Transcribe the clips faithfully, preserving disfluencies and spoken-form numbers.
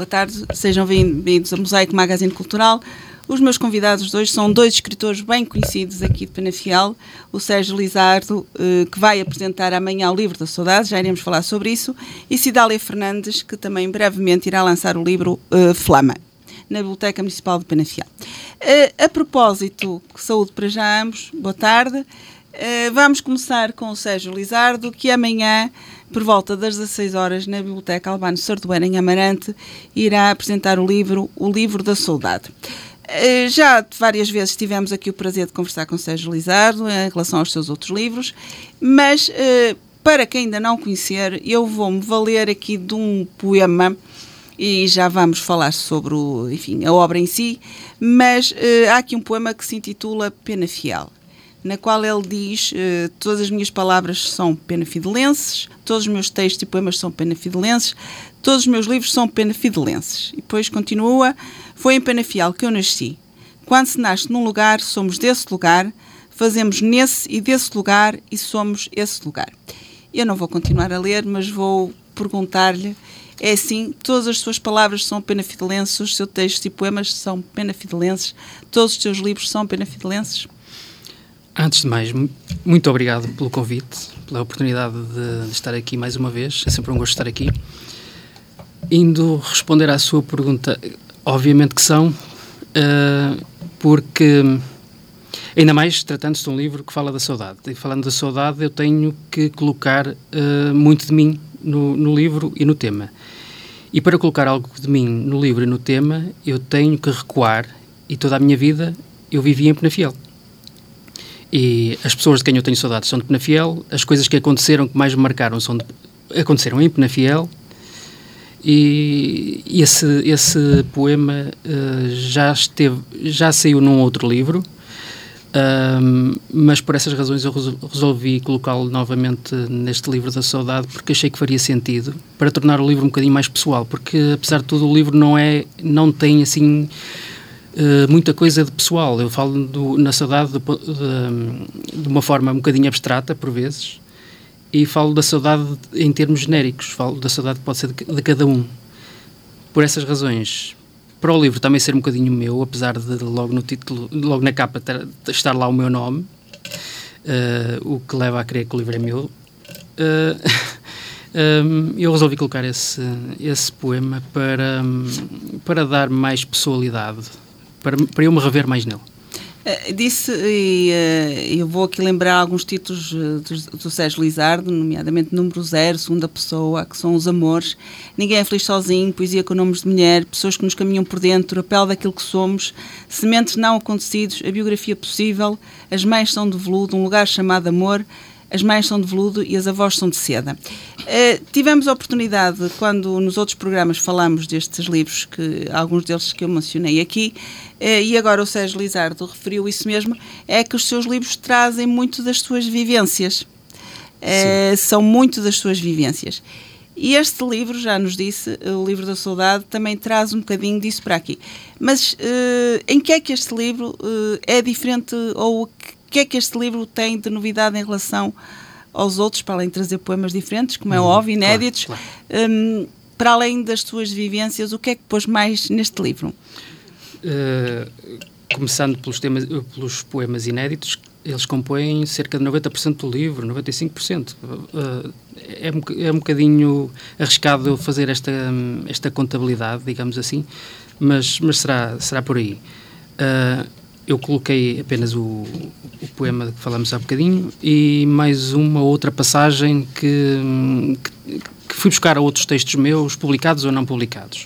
boa tarde, sejam bem-vindos ao Mosaico Magazine Cultural. Os meus convidados de hoje são dois escritores bem conhecidos aqui de Penafiel, o Sérgio Lizardo, que vai apresentar amanhã o livro da Saudade, já iremos falar sobre isso, e Cidália Fernandes, que também brevemente irá lançar o livro uh, Flama, na Biblioteca Municipal de Penafiel. Uh, a propósito, saúde para já ambos, boa tarde. Uh, vamos começar com o Sérgio Lizardo, que amanhã, por volta das dezasseis horas, na Biblioteca Albano Sardueira, em Amarante, irá apresentar o livro O Livro da Saudade. Uh, já várias vezes tivemos aqui o prazer de conversar com o Sérgio Lizardo em relação aos seus outros livros, mas uh, para quem ainda não conhecer, eu vou-me valer aqui de um poema e já vamos falar sobre o, enfim, a obra em si, mas uh, há aqui um poema que se intitula Penafiel, na qual ele diz, uh, todas as minhas palavras são penafidelenses, todos os meus textos e poemas são penafidelenses, todos os meus livros são penafidelenses. E depois continua, foi em Penafiel que eu nasci. Quando se nasce num lugar, somos desse lugar, fazemos nesse e desse lugar e somos esse lugar. Eu não vou continuar a ler, mas vou perguntar-lhe, é assim, todas as suas palavras são penafidelenses, os seus textos e poemas são penafidelenses, todos os seus livros são penafidelenses? Antes de mais, muito obrigado pelo convite, pela oportunidade de estar aqui mais uma vez. É sempre um gosto estar aqui. Indo responder à sua pergunta, obviamente que são, uh, porque, ainda mais tratando-se de um livro que fala da saudade. E falando da saudade, eu tenho que colocar uh, muito de mim no, no livro e no tema. E para colocar algo de mim no livro e no tema, eu tenho que recuar, e toda a minha vida eu vivi em Penafiel. E as pessoas de quem eu tenho saudades são de Penafiel, as coisas que aconteceram, que mais me marcaram, são de, aconteceram em Penafiel, e, e esse, esse poema uh, já, esteve, já saiu num outro livro, uh, mas por essas razões eu resolvi colocá-lo novamente neste livro da saudade, porque achei que faria sentido, para tornar o livro um bocadinho mais pessoal, porque apesar de tudo o livro não, é, não tem assim... Uh, muita coisa de pessoal. Eu falo do, na saudade de, de, de uma forma um bocadinho abstrata, por vezes, e falo da saudade em termos genéricos. Falo da saudade que pode ser de, de cada um. Por essas razões, para o livro também ser um bocadinho meu, apesar de logo no título, logo na capa, ter, estar lá o meu nome, uh, o que leva a crer que o livro é meu, uh, um, eu resolvi colocar esse, esse poema para, para dar mais pessoalidade, Para, para eu me rever mais nele. Uh, disse, e uh, eu vou aqui lembrar alguns títulos uh, do, do Sérgio Lizardo, nomeadamente Número Zero, Segunda Pessoa, que são os amores, Ninguém é Feliz Sozinho, Poesia com Nomes de Mulher, Pessoas que nos caminham por dentro, A Pele daquilo que somos, Sementes não acontecidos, A Biografia Possível, As Mães são de Veludo, Um Lugar Chamado Amor, As Mães são de Veludo e As Avós são de Seda. Uh, tivemos a oportunidade, quando nos outros programas falamos destes livros, que alguns deles que eu mencionei aqui, uh, e agora o Sérgio Lizardo referiu isso mesmo, é que os seus livros trazem muito das suas vivências. Uh, são muito das suas vivências. E este livro, já nos disse, o Livro da Saudade, também traz um bocadinho disso para aqui. Mas uh, em que é que este livro uh, é diferente, ou o que é que este livro tem de novidade em relação aos outros, para além de trazer poemas diferentes, como é hum, óbvio, inéditos, claro, claro. Um, para além das suas vivências, o que é que pôs mais neste livro? Uh, começando pelos, temas, pelos poemas inéditos, eles compõem cerca de noventa por cento do livro, noventa e cinco por cento. Uh, é, é um bocadinho arriscado fazer esta, esta contabilidade, digamos assim, mas, mas será, será por aí. Uh, Eu coloquei apenas o, o poema que falamos há bocadinho e mais uma outra passagem que, que, que fui buscar a outros textos meus, publicados ou não publicados.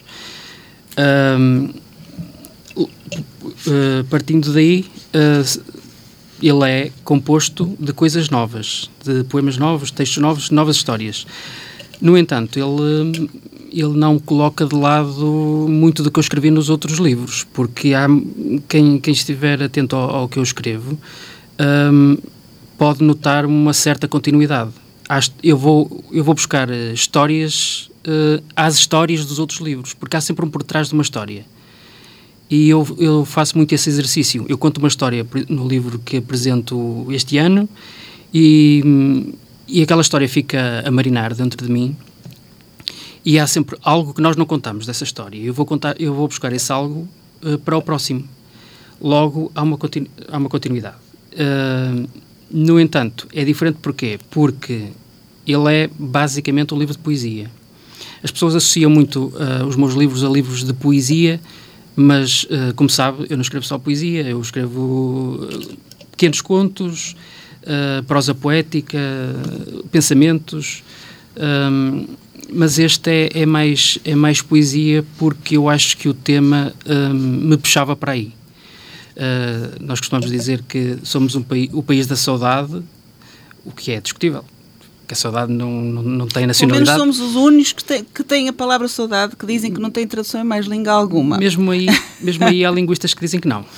Um, uh, partindo daí, uh, ele é composto de coisas novas, de poemas novos, textos novos, novas histórias. No entanto, ele... ele não coloca de lado muito do que eu escrevi nos outros livros, porque há quem, quem estiver atento ao, ao que eu escrevo um, pode notar uma certa continuidade. Eu vou, eu vou buscar histórias uh, às histórias dos outros livros, porque há sempre um por trás de uma história. E eu, eu faço muito esse exercício. Eu conto uma história no livro que apresento este ano e, e aquela história fica a marinar dentro de mim. e há sempre algo que nós não contamos dessa história. Eu vou, contar, eu vou buscar esse algo uh, para o próximo. Logo, há uma, continu, há uma continuidade. Uh, no entanto, é diferente porquê? Porque ele é basicamente um livro de poesia. As pessoas associam muito uh, os meus livros a livros de poesia, mas, uh, como sabe, eu não escrevo só poesia, eu escrevo uh, pequenos contos, uh, prosa poética, pensamentos, um, mas este é, é, mais, é mais poesia porque eu acho que o tema um, me puxava para aí. Uh, nós costumamos dizer que somos um paí- o país da saudade, o que é discutível. Que a saudade não, não, não tem nacionalidade. Pelo menos somos os únicos que, te, que têm a palavra saudade, que dizem que não tem tradução em mais língua alguma. Mesmo aí, mesmo aí há linguistas que dizem que não.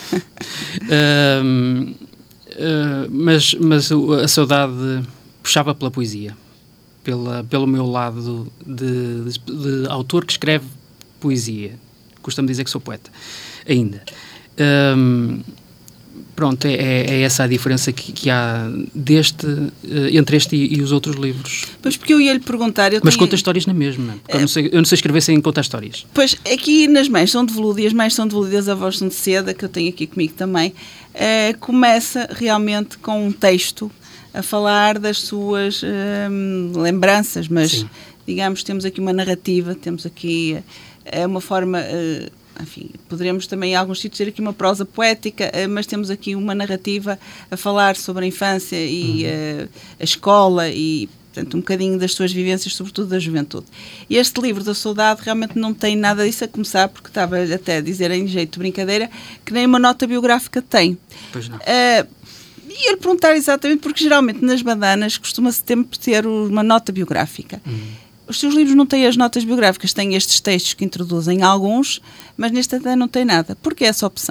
uh, uh, mas, mas a saudade puxava pela poesia, pela, pelo meu lado de, de, de autor que escreve poesia. Costumo dizer que sou poeta, ainda. Uh, Pronto, é, é essa a diferença que, que há deste, uh, entre este e, e os outros livros. Pois, porque eu ia-lhe perguntar... Eu Mas tenho... conta histórias na mesma. Porque é... eu, não sei, eu não sei escrever sem contar histórias. Pois, aqui nas Mães São de Veludo, e as Mães São de Veludo e as Avós São de Seda, que eu tenho aqui comigo também, uh, começa realmente com um texto a falar das suas uh, lembranças, mas, Sim. digamos, temos aqui uma narrativa, temos aqui uh, uma forma... Uh, Enfim, poderemos também em alguns sítios ter aqui uma prosa poética, mas temos aqui uma narrativa a falar sobre a infância e uhum. uh, a escola e, portanto, um bocadinho das suas vivências, sobretudo da juventude. E este livro da saudade realmente não tem nada disso, a começar, porque estava até a dizer em jeito de brincadeira, que nem uma nota biográfica tem. Pois não. Uh, e eu lhe perguntar exatamente, porque geralmente nas bananas costuma-se sempre ter uma nota biográfica. Uhum. Os seus livros não têm as notas biográficas, têm estes textos que introduzem alguns, mas neste até não tem nada. Porquê essa opção?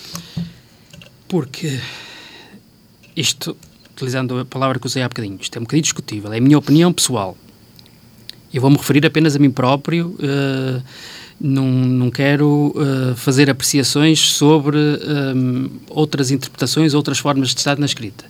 Porque isto, utilizando a palavra que usei há bocadinho, isto é um bocadinho discutível, é a minha opinião pessoal. Eu vou-me referir apenas a mim próprio, uh, não, não quero uh, fazer apreciações sobre um, outras interpretações, outras formas de estar na escrita.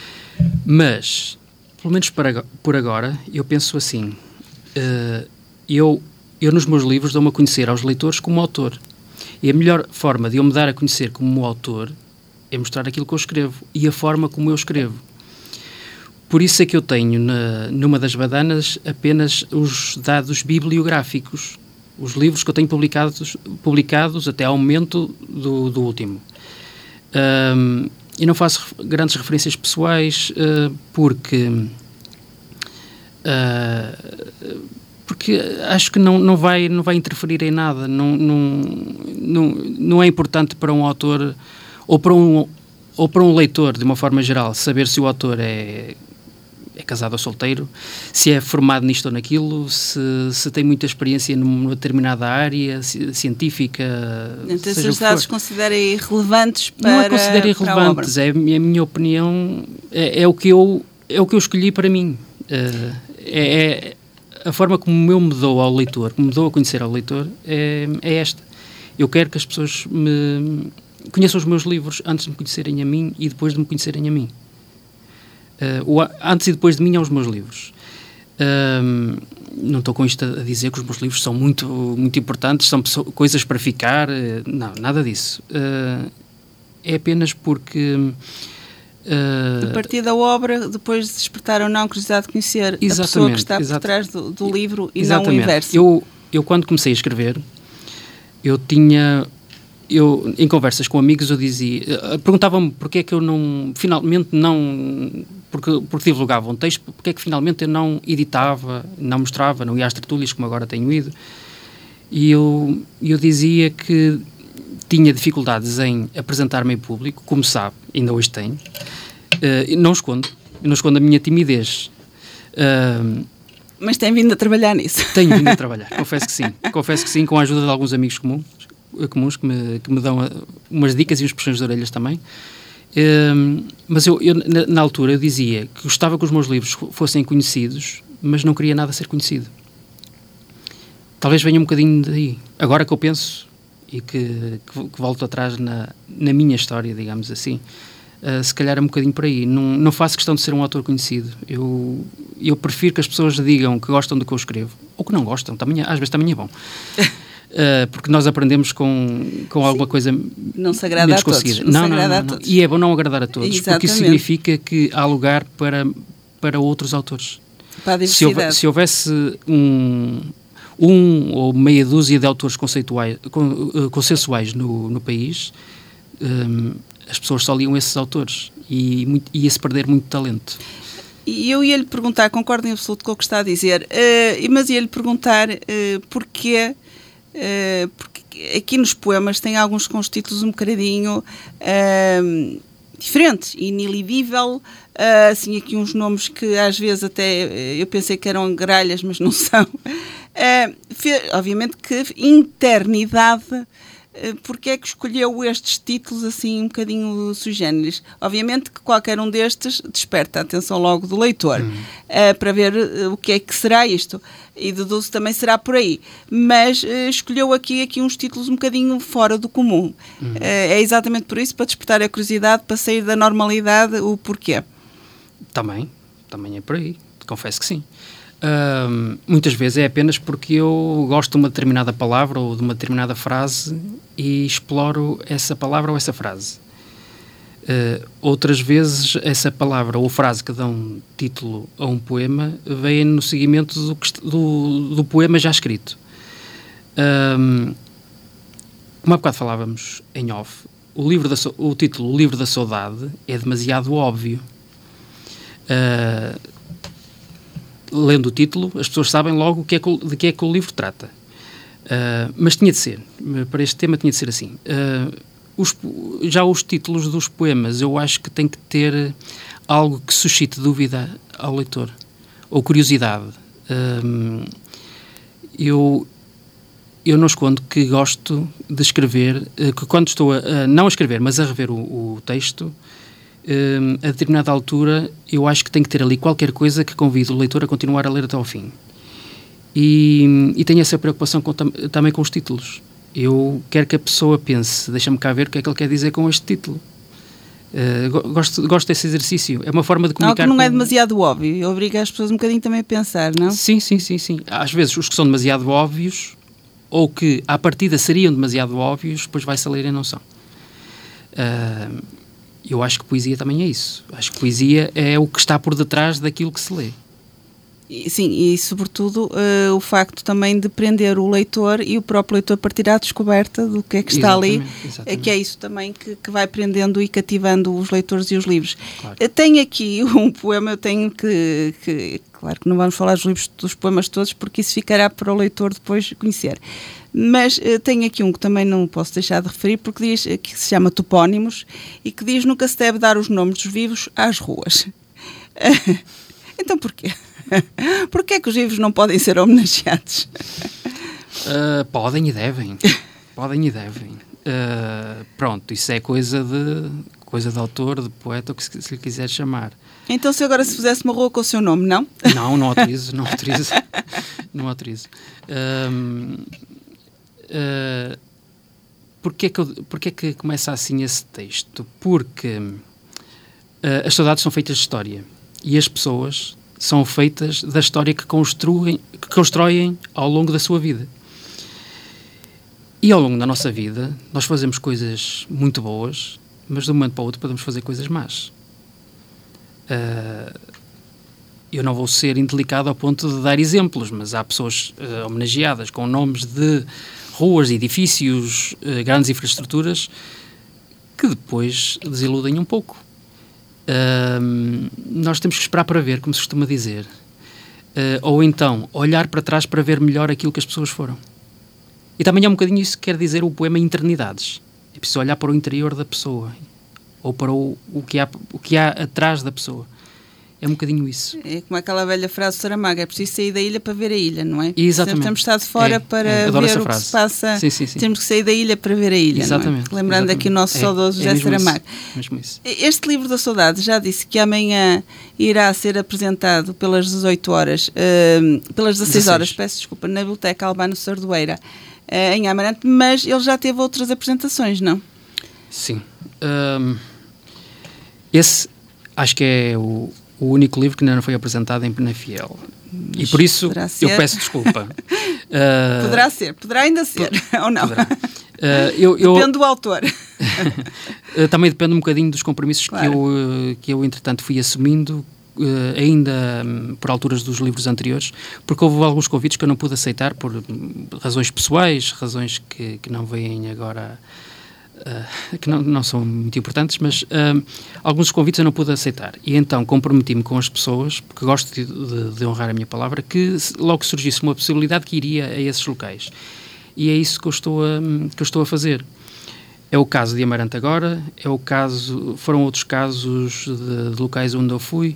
Mas, pelo menos para, por agora, eu penso assim... Uh, eu, eu nos meus livros dou-me a conhecer aos leitores como autor, e a melhor forma de eu me dar a conhecer como autor é mostrar aquilo que eu escrevo e a forma como eu escrevo. Por isso é que eu tenho na, numa das badanas apenas os dados bibliográficos, os livros que eu tenho publicados, publicados até ao momento do, do último. Um, e não faço grandes referências pessoais uh, porque... Uh, porque acho que não, não, vai, não vai interferir em nada, não, não, não, não é importante para um autor ou para um, ou para um leitor, de uma forma geral, saber se o autor é, é casado ou solteiro, se é formado nisto ou naquilo, se, se tem muita experiência numa determinada área científica. Então, esses dados considera irrelevantes para, não é considero irrelevantes, é a minha, a minha opinião, é, é, o que eu, é o que eu escolhi para mim. Uh, é, é a forma como eu me dou ao leitor, como me dou a conhecer ao leitor, é, é esta. Eu quero que as pessoas me conheçam os meus livros antes de me conhecerem a mim e depois de me conhecerem a mim. Uh, o, antes e depois de mim aos meus livros. Uh, não estou com isto a dizer que os meus livros são muito, muito importantes, são pessoas, coisas para ficar, uh, não, nada disso. Uh, é apenas porque... Uh, a partir da obra, depois de despertar ou não a curiosidade de conhecer a pessoa que está por trás do, do livro e exatamente. Não o inverso. Eu, eu, quando comecei a escrever, eu tinha... Eu, em conversas com amigos, eu dizia... Perguntavam-me porque é que eu não... Finalmente não... Porque, porque divulgava um texto, porque é que finalmente eu não editava, não mostrava, não ia às tertúlias, como agora tenho ido. E eu, eu dizia que tinha dificuldades em apresentar-me em público, como sabe, ainda hoje tenho. Uh, não escondo, não escondo a minha timidez. Uh, Mas tem vindo a trabalhar nisso. Tenho vindo a trabalhar, confesso que sim. Confesso que sim, com a ajuda de alguns amigos comuns, comuns que, me, que me dão umas dicas e uns puxões de orelhas também. Uh, mas eu, eu, na, na altura, eu dizia que gostava que os meus livros fossem conhecidos, mas não queria nada ser conhecido. Talvez venha um bocadinho daí. Agora que eu penso... e que, que, que volto atrás na, na minha história, digamos assim, Uh, se calhar é um bocadinho por aí. Não, não faço questão de ser um autor conhecido. Eu, eu prefiro que as pessoas digam que gostam do que eu escrevo. Ou que não gostam. Também, às vezes também é bom. Uh, porque nós aprendemos com, com alguma coisa não se agrada a todos. Não, não, não, não, não. E é bom não agradar a todos. Exatamente. Porque isso significa que há lugar para, para outros autores. Para a diversidade. Se, houve, se houvesse um, um ou meia dúzia de autores conceituais, consensuais no, no país, um, as pessoas só liam esses autores e muito, ia-se perder muito talento. E eu ia-lhe perguntar, concordo em absoluto com o que está a dizer, uh, mas ia-lhe perguntar uh, porquê, uh, porque aqui nos poemas tem alguns com os títulos um bocadinho uh, diferentes, Inilidível, uh, assim aqui uns nomes que às vezes até eu pensei que eram gralhas, mas não são. Uh, fe, obviamente que Internidade. Porque é que escolheu estes títulos assim um bocadinho sui generis? Obviamente que qualquer um destes desperta a atenção logo do leitor, uhum. uh, para ver uh, o que é que será isto, e deduzo também será por aí, mas uh, escolheu aqui, aqui uns títulos um bocadinho fora do comum. Uhum. Uh, é exatamente por isso, para despertar a curiosidade, para sair da normalidade, o porquê? Também, também é por aí, confesso que sim. Uh, muitas vezes é apenas porque eu gosto de uma determinada palavra ou de uma determinada frase e exploro essa palavra ou essa frase. Uh, outras vezes essa palavra ou frase que dão título a um poema vem no seguimento do, do, do poema já escrito. Uh, como há bocado falávamos em off, o, livro da, o título O Livro da Saudade é demasiado óbvio. Uh, Lendo o título, as pessoas sabem logo que é que, de que é que o livro trata. Uh, mas tinha de ser, para este tema tinha de ser assim. Uh, os, já os títulos dos poemas, eu acho que tem que ter algo que suscite dúvida ao leitor, ou curiosidade. Uh, eu, eu não escondo que gosto de escrever, uh, que quando estou a, a, não a escrever, mas a rever o, o texto, Uh, a determinada altura eu acho que tem que ter ali qualquer coisa que convide o leitor a continuar a ler até ao fim. E, e tenho essa preocupação com, tam, também com os títulos. Eu quero que a pessoa pense, deixa-me cá ver o que é que ele quer dizer com este título. Uh, gosto, gosto desse exercício. É uma forma de comunicar. Algo que não com... é demasiado óbvio. Obriga as pessoas um bocadinho também a pensar, não? Sim, sim, sim, sim. Às vezes os que são demasiado óbvios, ou que à partida seriam demasiado óbvios, depois vai-se a ler e não são. Uh, Eu acho que poesia também é isso. Acho que poesia é o que está por detrás daquilo que se lê. Sim, e sobretudo uh, o facto também de prender o leitor e o próprio leitor partir à descoberta do que é que está exatamente, ali, exatamente. Que é isso também que, que vai prendendo e cativando os leitores e os livros. Claro. Uh, tenho aqui um poema, eu tenho que, que... Claro que não vamos falar dos livros, dos poemas todos, porque isso ficará para o leitor depois conhecer. Mas uh, tenho aqui um que também não posso deixar de referir, porque diz uh, que se chama Topónimos e que diz: nunca se deve dar os nomes dos vivos às ruas. Uh, então porquê? Porquê é que os vivos não podem ser homenageados? Uh, podem e devem. Podem e devem. Uh, pronto, isso é coisa de, coisa de autor, de poeta, o que se, se lhe quiser chamar. Então se agora se fizesse uma rua com o seu nome, não? Não, não autorizo, não autorizo. Não autorizo. Um, uh, porquê, é que eu, porquê é que começa assim esse texto? Porque uh, as saudades são feitas de história e as pessoas são feitas da história que construem, que constroem ao longo da sua vida. E ao longo da nossa vida nós fazemos coisas muito boas, mas de um momento para o outro podemos fazer coisas más. Uh, eu não vou ser indelicado ao ponto de dar exemplos, mas há pessoas uh, homenageadas com nomes de ruas, edifícios, uh, grandes infraestruturas que depois desiludem um pouco. Uh, nós temos que esperar para ver, como se costuma dizer. Uh, ou então, olhar para trás para ver melhor aquilo que as pessoas foram. E também é um bocadinho isso que quer dizer o poema Internidades. É preciso olhar para o interior da pessoa, ou para o, o, que há, o que há atrás da pessoa. É um bocadinho isso. É como aquela velha frase do Saramago: é preciso sair da ilha para ver a ilha, não é? Exatamente. Temos estado fora é, para é, ver o frase. que se passa. Sim, sim, sim. Temos que sair da ilha para ver a ilha, exatamente, não é? Lembrando exatamente. aqui o nosso é, saudoso é José Saramago. Isso, mesmo isso. Este livro da saudade já disse que amanhã irá ser apresentado pelas dezoito horas, uh, pelas dezasseis horas, peço desculpa, na Biblioteca Albano Sardoeira, uh, em Amarante, mas ele já teve outras apresentações, não? Sim. Um... Esse acho que é o, o único livro que ainda não foi apresentado em Penafiel. E por isso eu peço desculpa. uh, poderá ser, poderá ainda ser, ou não? Uh, eu, eu, depende do autor. uh, também depende um bocadinho dos compromissos, claro, que, eu, uh, que eu, entretanto, fui assumindo, uh, ainda um, por alturas dos livros anteriores, porque houve alguns convites que eu não pude aceitar por um, razões pessoais, razões que, que não vêm agora, uh, que não, não são muito importantes, mas uh, alguns convites eu não pude aceitar. E então comprometi-me com as pessoas, porque gosto de, de, de honrar a minha palavra, que logo surgisse uma possibilidade que iria a esses locais. E é isso que eu estou a, que eu estou a fazer. É o caso de Amarante agora, é o caso, foram outros casos de, de locais onde eu fui.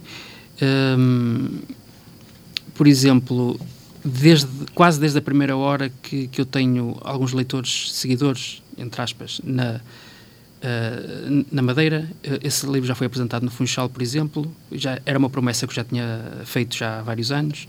Um, por exemplo, desde, quase desde a primeira hora que, que eu tenho alguns leitores, seguidores, entre aspas, na, uh, na Madeira. Esse livro já foi apresentado no Funchal, por exemplo. Já era uma promessa que eu já tinha feito já há vários anos.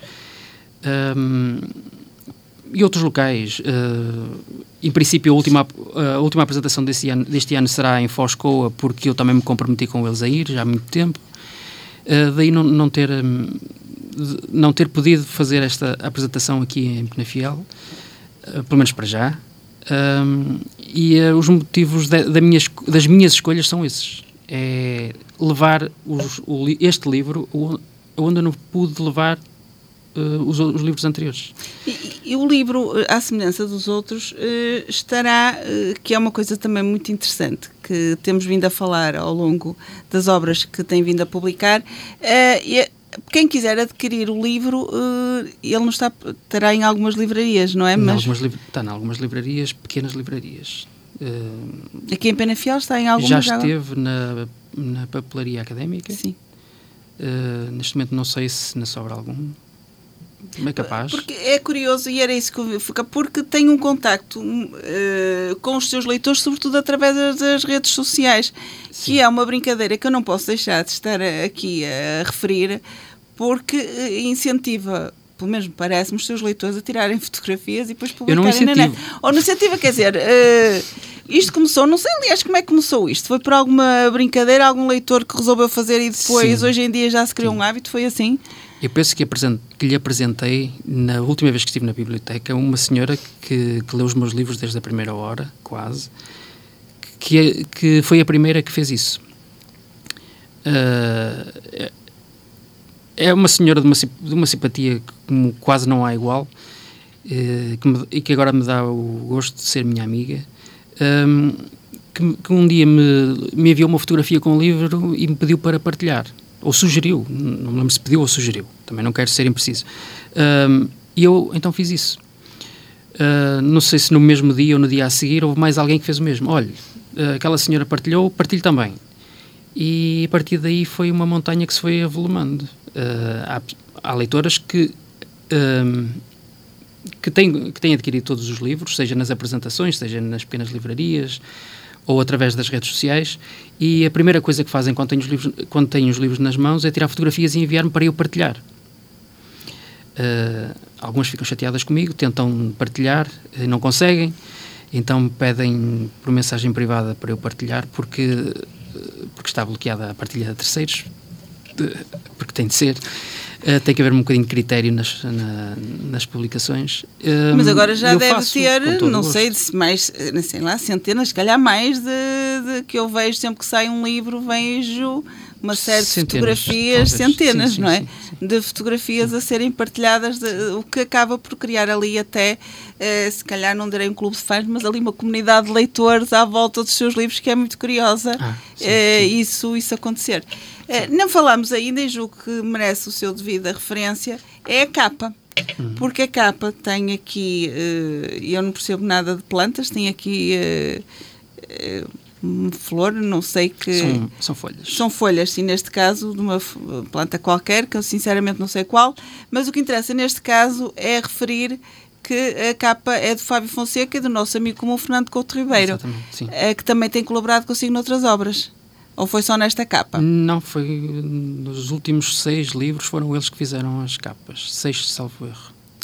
Um, E outros locais. Uh, em princípio, a última, a última apresentação deste ano, deste ano será em Foscoa, porque eu também me comprometi com eles a ir, já há muito tempo. Uh, daí não, não, ter, um, não ter podido fazer esta apresentação aqui em Penafiel, uh, pelo menos para já. Um, e uh, os motivos de, da minhas, das minhas escolhas são esses. É levar os, o, este livro onde eu não pude levar Uh, os, os livros anteriores. E, e o livro, à semelhança dos outros, uh, estará, uh, que é uma coisa também muito interessante, que temos vindo a falar ao longo das obras que tem vindo a publicar. Uh, e, quem quiser adquirir o livro, uh, ele não está, estará em algumas livrarias, não é? Mas... Algumas, está em algumas livrarias, pequenas livrarias. Uh, Aqui em Penafiel está em algumas? Já esteve na, na papelaria académica. Sim. Uh, neste momento não sei se ainda sobra algum. É capaz. Porque é curioso, e era isso que eu vi, porque tem um contacto uh, com os seus leitores, sobretudo através das, das redes sociais. Sim. Que é uma brincadeira que eu não posso deixar de estar aqui a referir, porque incentiva, pelo menos parece-me, os seus leitores a tirarem fotografias e depois publicarem na net. Ou no incentivo, quer dizer, uh, isto começou, não sei aliás como é que começou isto, foi por alguma brincadeira, algum leitor que resolveu fazer e depois, sim, hoje em dia já se criou, sim, um hábito, foi assim? Eu penso que, apresent, que lhe apresentei, na última vez que estive na biblioteca, uma senhora que, que leu os meus livros desde a primeira hora, quase, que, que foi a primeira que fez isso. Uh, é uma senhora de uma, de uma simpatia que quase não há igual, uh, que me, e que agora me dá o gosto de ser minha amiga, um, que, que um dia me, me enviou uma fotografia com o livro e me pediu para partilhar. Ou sugeriu, não me lembro se pediu ou sugeriu, também não quero ser impreciso. Um, e eu então fiz isso. Uh, não sei se no mesmo dia ou no dia a seguir houve mais alguém que fez o mesmo. Olha, uh, aquela senhora partilhou, partilho também. E a partir daí foi uma montanha que se foi avolumando. Uh, há, há leitoras que, um, que, têm, que têm adquirido todos os livros, seja nas apresentações, seja nas pequenas livrarias, ou através das redes sociais, e a primeira coisa que fazem quando têm os livros, quando têm os livros nas mãos é tirar fotografias e enviar-me para eu partilhar. Uh, algumas ficam chateadas comigo, tentam partilhar, não conseguem, então pedem por mensagem privada para eu partilhar, porque, porque está bloqueada a partilha de terceiros, porque tem de ser. Uh, tem que haver um bocadinho de critério nas, na, nas publicações. Um, Mas agora já deve ter, não gosto. sei, mais, sei lá, centenas, se calhar mais, de, de que eu vejo sempre que sai um livro, vejo uma série centenas, de fotografias, talvez. centenas, sim, sim, não é? Sim, sim. De fotografias sim. a serem partilhadas, de, o que acaba por criar ali até, eh, se calhar não direi um clube de fãs, mas ali uma comunidade de leitores à volta dos seus livros que é muito curiosa, ah, sim, eh, sim. Isso, isso acontecer. Eh, não falamos ainda, e julgo que merece o seu devida referência, é a capa. Uhum. Porque a capa tem aqui, eh, eu não percebo nada de plantas, tem aqui eh, eh, uma flor, não sei que... São, são folhas. São folhas, sim, neste caso, de uma planta qualquer, que eu sinceramente não sei qual, mas o que interessa neste caso é referir que a capa é de Fábio Fonseca e do nosso amigo comum Fernando Couto Ribeiro, Exatamente, sim. que também tem colaborado consigo noutras obras. Ou foi só nesta capa? Não, foi nos últimos seis livros foram eles que fizeram as capas. Seis, salvo erro.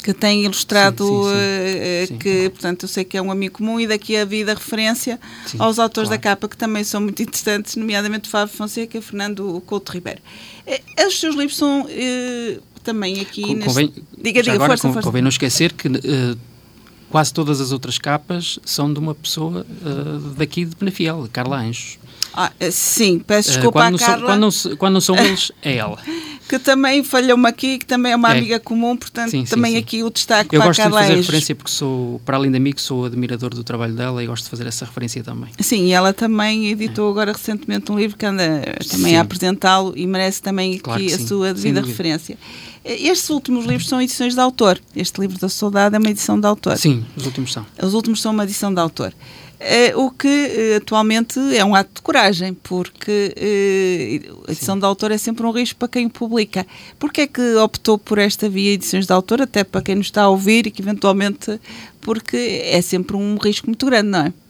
que tem ilustrado, sim, sim, uh, sim. que, portanto, eu sei que é um amigo comum, e daqui a vida referência sim, aos autores claro. da capa, que também são muito interessantes, nomeadamente Fábio Fonseca e Fernando Couto Ribeiro. Uh, os seus livros são uh, também aqui... Com, neste... convém, diga, diga, agora, força, com, força. Convém não esquecer que uh, quase todas as outras capas são de uma pessoa uh, daqui de Penafiel, Carla Anjos. Ah, sim, peço desculpa uh, à Carla. São, quando, não, quando não são eles, é ela. Que também falhou-me aqui, que também é uma é. amiga comum, portanto, sim, sim, também sim. aqui o destaque eu para a gosto Carla de fazer Anjos. referência porque sou, para além de amigo, sou admirador do trabalho dela e gosto de fazer essa referência também. Sim, e ela também editou é. agora recentemente um livro que anda também sim. a apresentá-lo e merece também aqui claro a sim. sua devida referência. Estes últimos livros são edições de autor. Este livro da Saudade é uma edição de autor. Sim, os últimos são. Os últimos são uma edição de autor. Uh, o que uh, atualmente é um ato de coragem, porque uh, a edição Sim. de autor é sempre um risco para quem o publica. Porquê é que optou por esta via edições de autor, até para quem nos está a ouvir e que eventualmente, porque é sempre um risco muito grande, não é?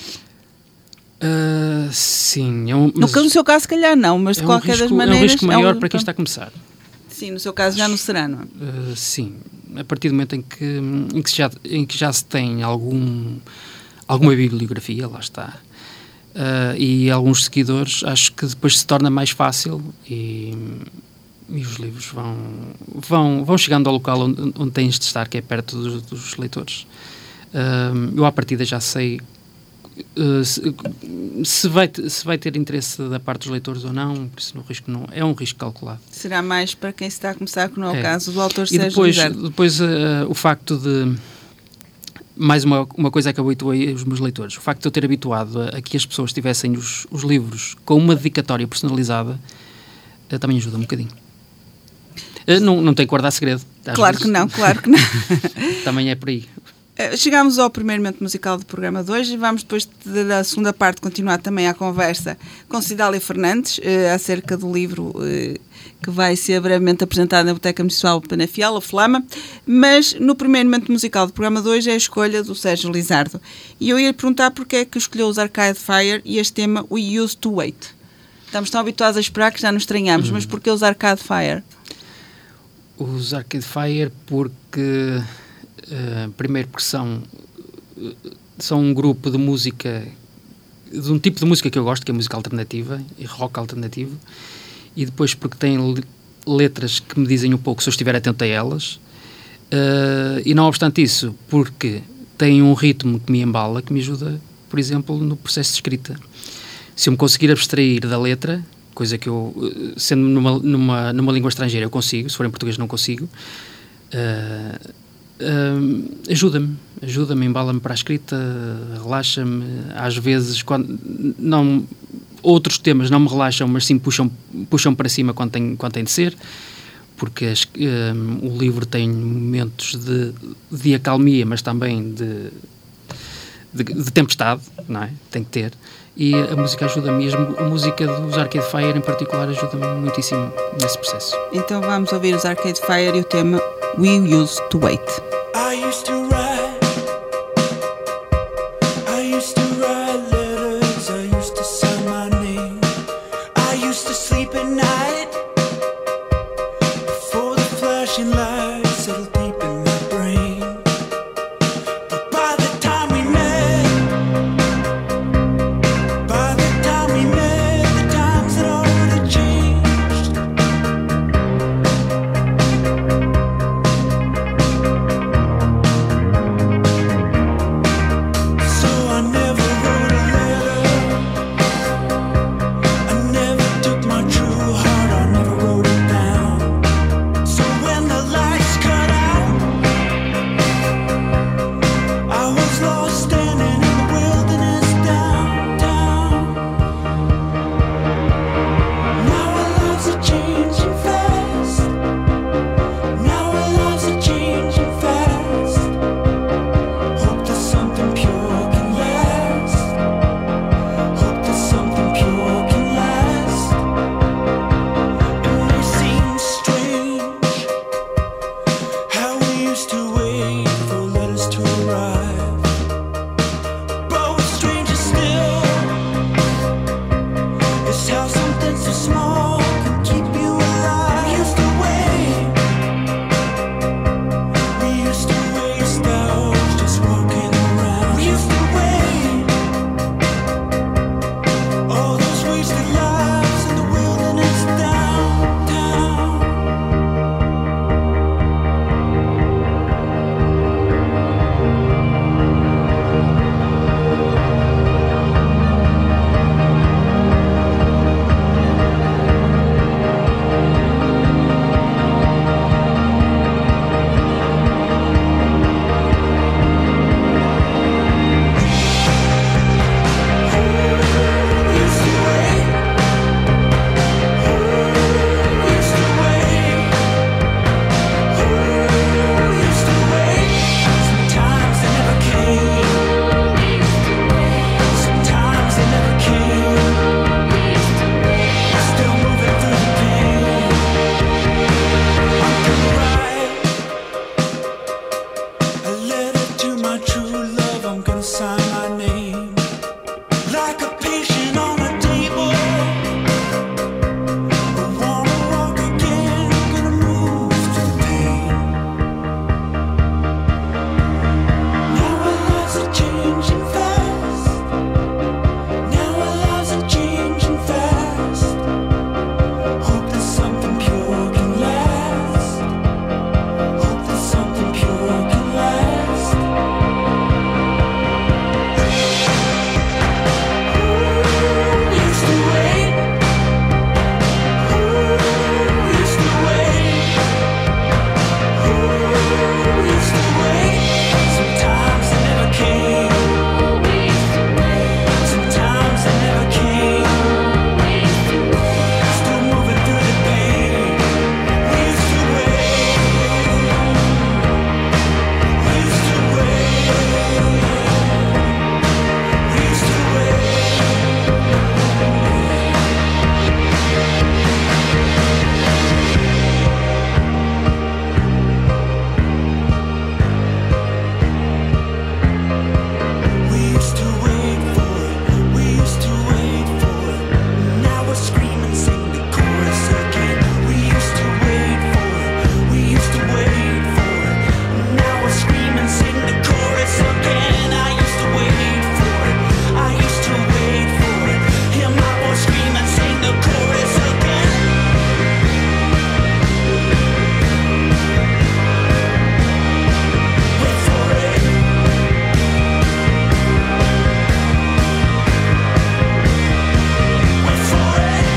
Uh, sim. É um, no, no seu caso, se calhar não, mas de é um qualquer risco, das maneiras... É um risco maior é um, para quem está a começar. Sim, no seu caso já não será, não é? Uh, sim. A partir do momento em que, em que, já, em que já se tem algum... alguma bibliografia, lá está, uh, e alguns seguidores, acho que depois se torna mais fácil e, e os livros vão, vão, vão chegando ao local onde, onde tens de estar, que é perto dos, dos leitores. Uh, eu à partida já sei uh, se, se, vai, se vai ter interesse da parte dos leitores ou não, por isso no risco não, é um risco calculado. Será mais para quem está a começar, que não é o é. caso do autor E Sérgio depois, Lizardo. depois uh, o facto de mais uma, uma coisa que eu habituei os meus leitores. O facto de eu ter habituado a, a que as pessoas tivessem os, os livros com uma dedicatória personalizada uh, também ajuda um bocadinho. Uh, não, não tem que guardar segredo. Claro que não, claro que não. Também é por aí. Uh, chegámos ao primeiro momento musical do programa de hoje e vamos depois da segunda parte continuar também a conversa com Cidália Fernandes uh, acerca do livro uh, que vai ser brevemente apresentado na Biblioteca Municipal de Penafiel, a Flama, mas no primeiro momento musical do programa de hoje é a escolha do Sérgio Lizardo. E eu ia perguntar porque é que escolheu os Arcade Fire e este tema We Used to Wait. Estamos tão habituados a esperar que já nos estranhamos, hum. mas porquê os Arcade Fire? Os Arcade Fire porque, uh, primeiro porque são, uh, são um grupo de música, de um tipo de música que eu gosto, que é música alternativa e rock alternativo, e depois porque têm letras que me dizem um pouco se eu estiver atento a elas, uh, e não obstante isso, porque têm um ritmo que me embala, que me ajuda, por exemplo, no processo de escrita. Se eu me conseguir abstrair da letra, coisa que eu, sendo numa, numa, numa língua estrangeira eu consigo, se for em português não consigo, uh, uh, ajuda-me, ajuda-me, embala-me para a escrita, relaxa-me, às vezes, quando não... Outros temas não me relaxam, mas sim puxam, puxam para cima quando tem, quando tem de ser, porque as, um, o livro tem momentos de, de acalmia, mas também de, de, de tempestade, não é? Tem que ter. E a música ajuda-me, a música dos Arcade Fire em particular ajuda-me muitíssimo nesse processo. Então vamos ouvir os Arcade Fire e o tema We Used to Wait. I used to write, I used to write letters, I used to sign my name, I used to sleep at night before the flashing lights settled deep in my brain. But by the time we met, by the time we met, the times had already changed. my name. Like a patient on a table. I wanna walk again, gonna move to the pain. Now our lives are changing fast. Now our lives are changing fast. Hope that something pure can last. Hope that something pure can last. Ooh, used to wait. Ooh, used to wait. Ooh, used to wait. Sometimes they never came. Sometimes they never came. Still moving through the pain. We used to wait. We used to wait. We used to wait. We used to wait for it. We used to wait for it. Now we're screaming, sing the chorus again. We used to wait for it. We used to wait for it. Now we're screaming, sing the chorus again. I used to wait for it. I used to wait for it. Hear my voice screaming, sing the chorus again. Wait for it. Wait for it.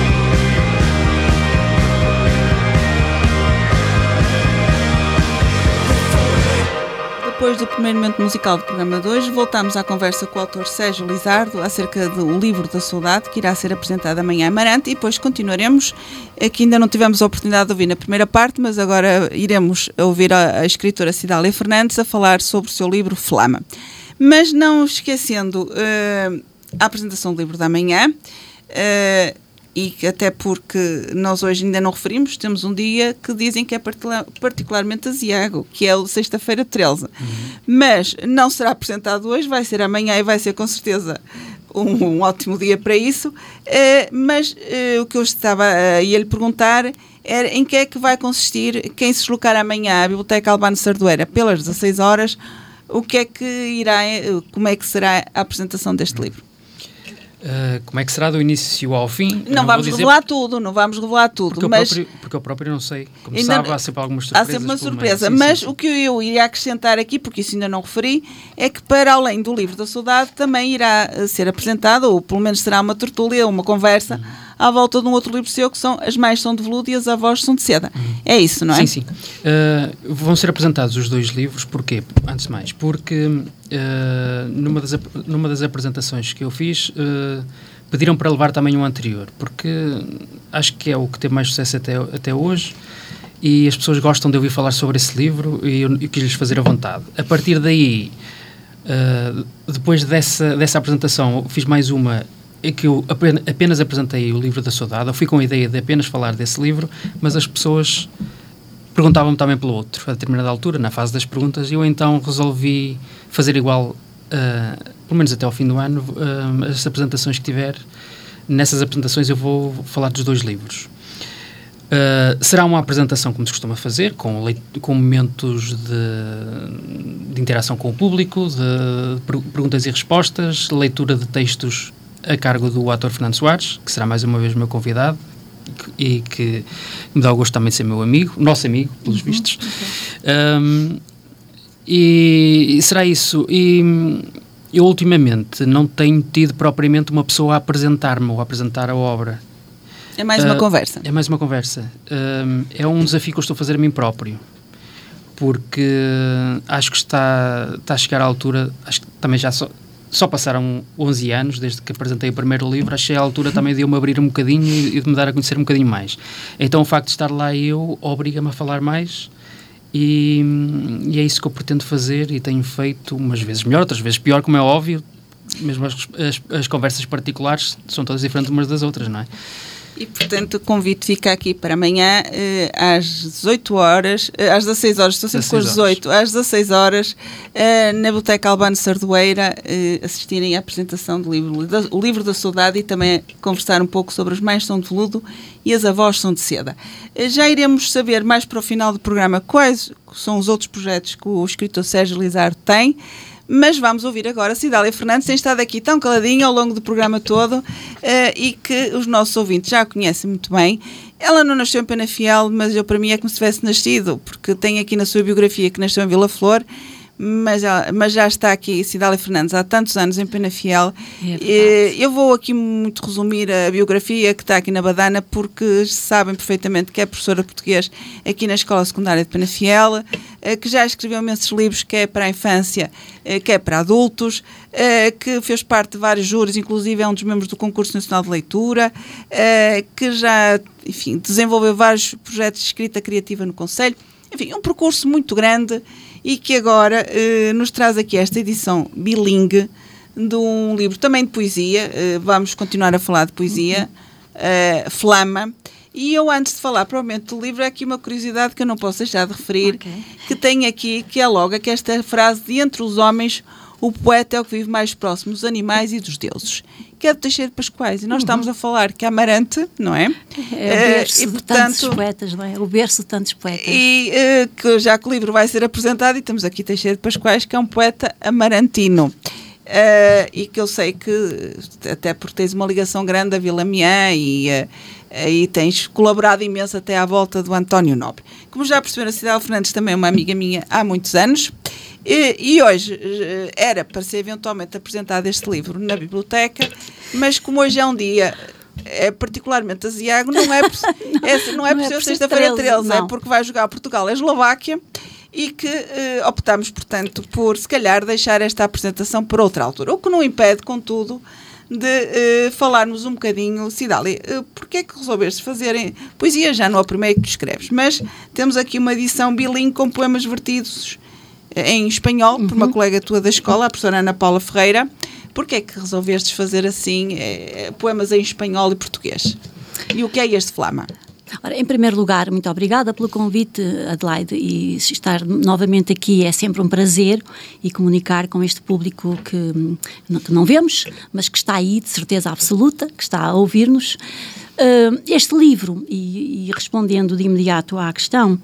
Wait for it. Depois do primeiro momento musical do programa de hoje, voltamos à conversa com o autor Sérgio Lizardo acerca do livro da saudade, que irá ser apresentado amanhã em Amarante, e depois continuaremos. Aqui ainda não tivemos a oportunidade de ouvir na primeira parte, mas agora iremos ouvir a, a escritora Cidália Fernandes a falar sobre o seu livro Flama. Mas não esquecendo eh, a apresentação do livro da manhã, eh, e que até porque nós hoje ainda não referimos, temos um dia que dizem que é particula- particularmente aziago, que é o de sexta-feira treze. Mas não será apresentado hoje, vai ser amanhã e vai ser com certeza um, um ótimo dia para isso. Eh, mas eh, o que eu estava a ia lhe perguntar era em que é que vai consistir quem se deslocar amanhã à Biblioteca Albano Sardoeira pelas dezasseis horas, o que é que irá, eh, como é que será a apresentação deste livro? Uh, como é que será do início ao fim? Não, vou vamos dizer revelar tudo, não vamos revelar tudo, porque, mas eu próprio, porque eu próprio não sei. Como Ainda sabe, não- há sempre algumas há surpresas. sempre uma pelo meio. surpresa. Sim, Mas sim, o que eu iria acrescentar aqui, porque isso ainda não referi, é que para além do livro da saudade também irá eh, ser apresentado, ou pelo menos será uma tertúlia, uma conversa, Uhum. à volta de um outro livro seu, que são As Mães São de Veludo e As Avós São de Seda. É isso, não é? Sim, sim. Uh, vão ser apresentados os dois livros, porquê? Antes de mais, porque uh, numa, das, ap- numa das apresentações que eu fiz, uh, pediram para levar também um anterior, porque acho que é o que teve mais sucesso até, até hoje, e as pessoas gostam de ouvir falar sobre esse livro, e eu, eu quis lhes fazer à vontade. A partir daí, uh, depois dessa, dessa apresentação, fiz mais uma em que eu apenas, apenas apresentei o livro da saudade. Eu fui com a ideia de apenas falar desse livro, mas as pessoas perguntavam-me também pelo outro, a determinada altura, na fase das perguntas, e eu então resolvi fazer igual, uh, pelo menos até ao fim do ano, uh, as apresentações que tiver. Nessas apresentações eu vou falar dos dois livros. Uh, será uma apresentação como se costuma fazer, com, leit- com momentos de, de interação com o público, de per- perguntas e respostas, leitura de textos a cargo do ator Fernando Soares, que será mais uma vez meu convidado, e que me dá o gosto também de ser meu amigo, nosso amigo, pelos vistos. Um, e, e será isso. E eu ultimamente não tenho tido propriamente uma pessoa a apresentar-me ou a apresentar a obra. É mais uma Uh, conversa. É mais uma conversa. Um, é um desafio que eu estou a fazer a mim próprio, porque acho que está, está a chegar à altura, acho que também já só, só passaram onze anos desde que apresentei o primeiro livro, achei a altura também de eu me abrir um bocadinho e, e de me dar a conhecer um bocadinho mais. Então o facto de estar lá eu obriga-me a falar mais, e, e é isso que eu pretendo fazer, e tenho feito umas vezes melhor, outras vezes pior, como é óbvio. Mesmo as, as, as conversas particulares são todas diferentes umas das outras, não é? E, portanto, o convite fica aqui para amanhã, eh, às dezoito horas, eh, às dezasseis horas, estou sempre com as dezoito, às dezasseis horas, eh, na Boteca Albano Sardoeira, eh, assistirem à apresentação do livro, da, o livro da saudade, e também conversar um pouco sobre As Mães São de Veludo e As Avós São de Seda. Eh, já iremos saber mais para o final do programa quais são os outros projetos que o escritor Sérgio Lizardo tem, mas vamos ouvir agora a Cidália Fernandes, tem estado aqui tão caladinha ao longo do programa todo, uh, e que os nossos ouvintes já a conhecem muito bem. Ela não nasceu em Penafiel, mas eu, para mim é como se tivesse nascido, porque tem aqui na sua biografia que nasceu em Vila Flor, mas, ela, mas já está aqui Cidália Fernandes há tantos anos em Penafiel. É, eu vou aqui muito resumir a biografia que está aqui na Badana, porque sabem perfeitamente que é professora de português aqui na Escola Secundária de Penafiel, que já escreveu imensos livros, que é para a infância, que é para adultos, que fez parte de vários júris, inclusive é um dos membros do Concurso Nacional de Leitura, que já, enfim, desenvolveu vários projetos de escrita criativa no Conselho. Enfim, um percurso muito grande, e que agora eh, nos traz aqui esta edição bilingue de um livro também de poesia. Eh, vamos continuar a falar de poesia, eh, Flama. E eu, antes de falar provavelmente do livro, é aqui uma curiosidade que eu não posso deixar de referir, okay, que tem aqui, que é logo que esta frase de entre os homens, o poeta é o que vive mais próximo dos animais e dos deuses, que é do Teixeira de Pascoais. E nós uhum. estamos a falar que Amarante, não é? É o berço uh, e, de portanto, tantos poetas, não é? O berço de tantos poetas. E uh, que já que o livro vai ser apresentado, e temos aqui Teixeira de Pascoais, que é um poeta amarantino. Uh, e que eu sei que, até porque tens uma ligação grande a Vila Miã, e, uh, e tens colaborado imenso até à volta do António Nobre. Como já perceberam, a Cidália Fernandes também é uma amiga minha há muitos anos. E, e hoje era para ser eventualmente apresentado este livro na biblioteca, mas como hoje é um dia é particularmente aziago, não é, é, não é por ser sexta-feira treze, é porque vai jogar Portugal e Eslováquia, e que eh, optamos, portanto, por se calhar deixar esta apresentação para outra altura, o que não impede, contudo, de eh, falarmos um bocadinho. Cidália, eh, porque é que resolveste fazer poesia? Já não é o primeiro que tu escreves, mas temos aqui uma edição bilingue com poemas vertidos em espanhol, por uma uhum. colega tua da escola, a professora Ana Paula Ferreira. Porquê é que resolvestes fazer assim, eh, poemas em espanhol e português? E o que é este Flama? Ora, em primeiro lugar, muito obrigada pelo convite, Adelaide, e estar novamente aqui é sempre um prazer, e comunicar com este público que não, que não vemos, mas que está aí, de certeza absoluta, que está a ouvir-nos. Uh, este livro, e, e respondendo de imediato à questão,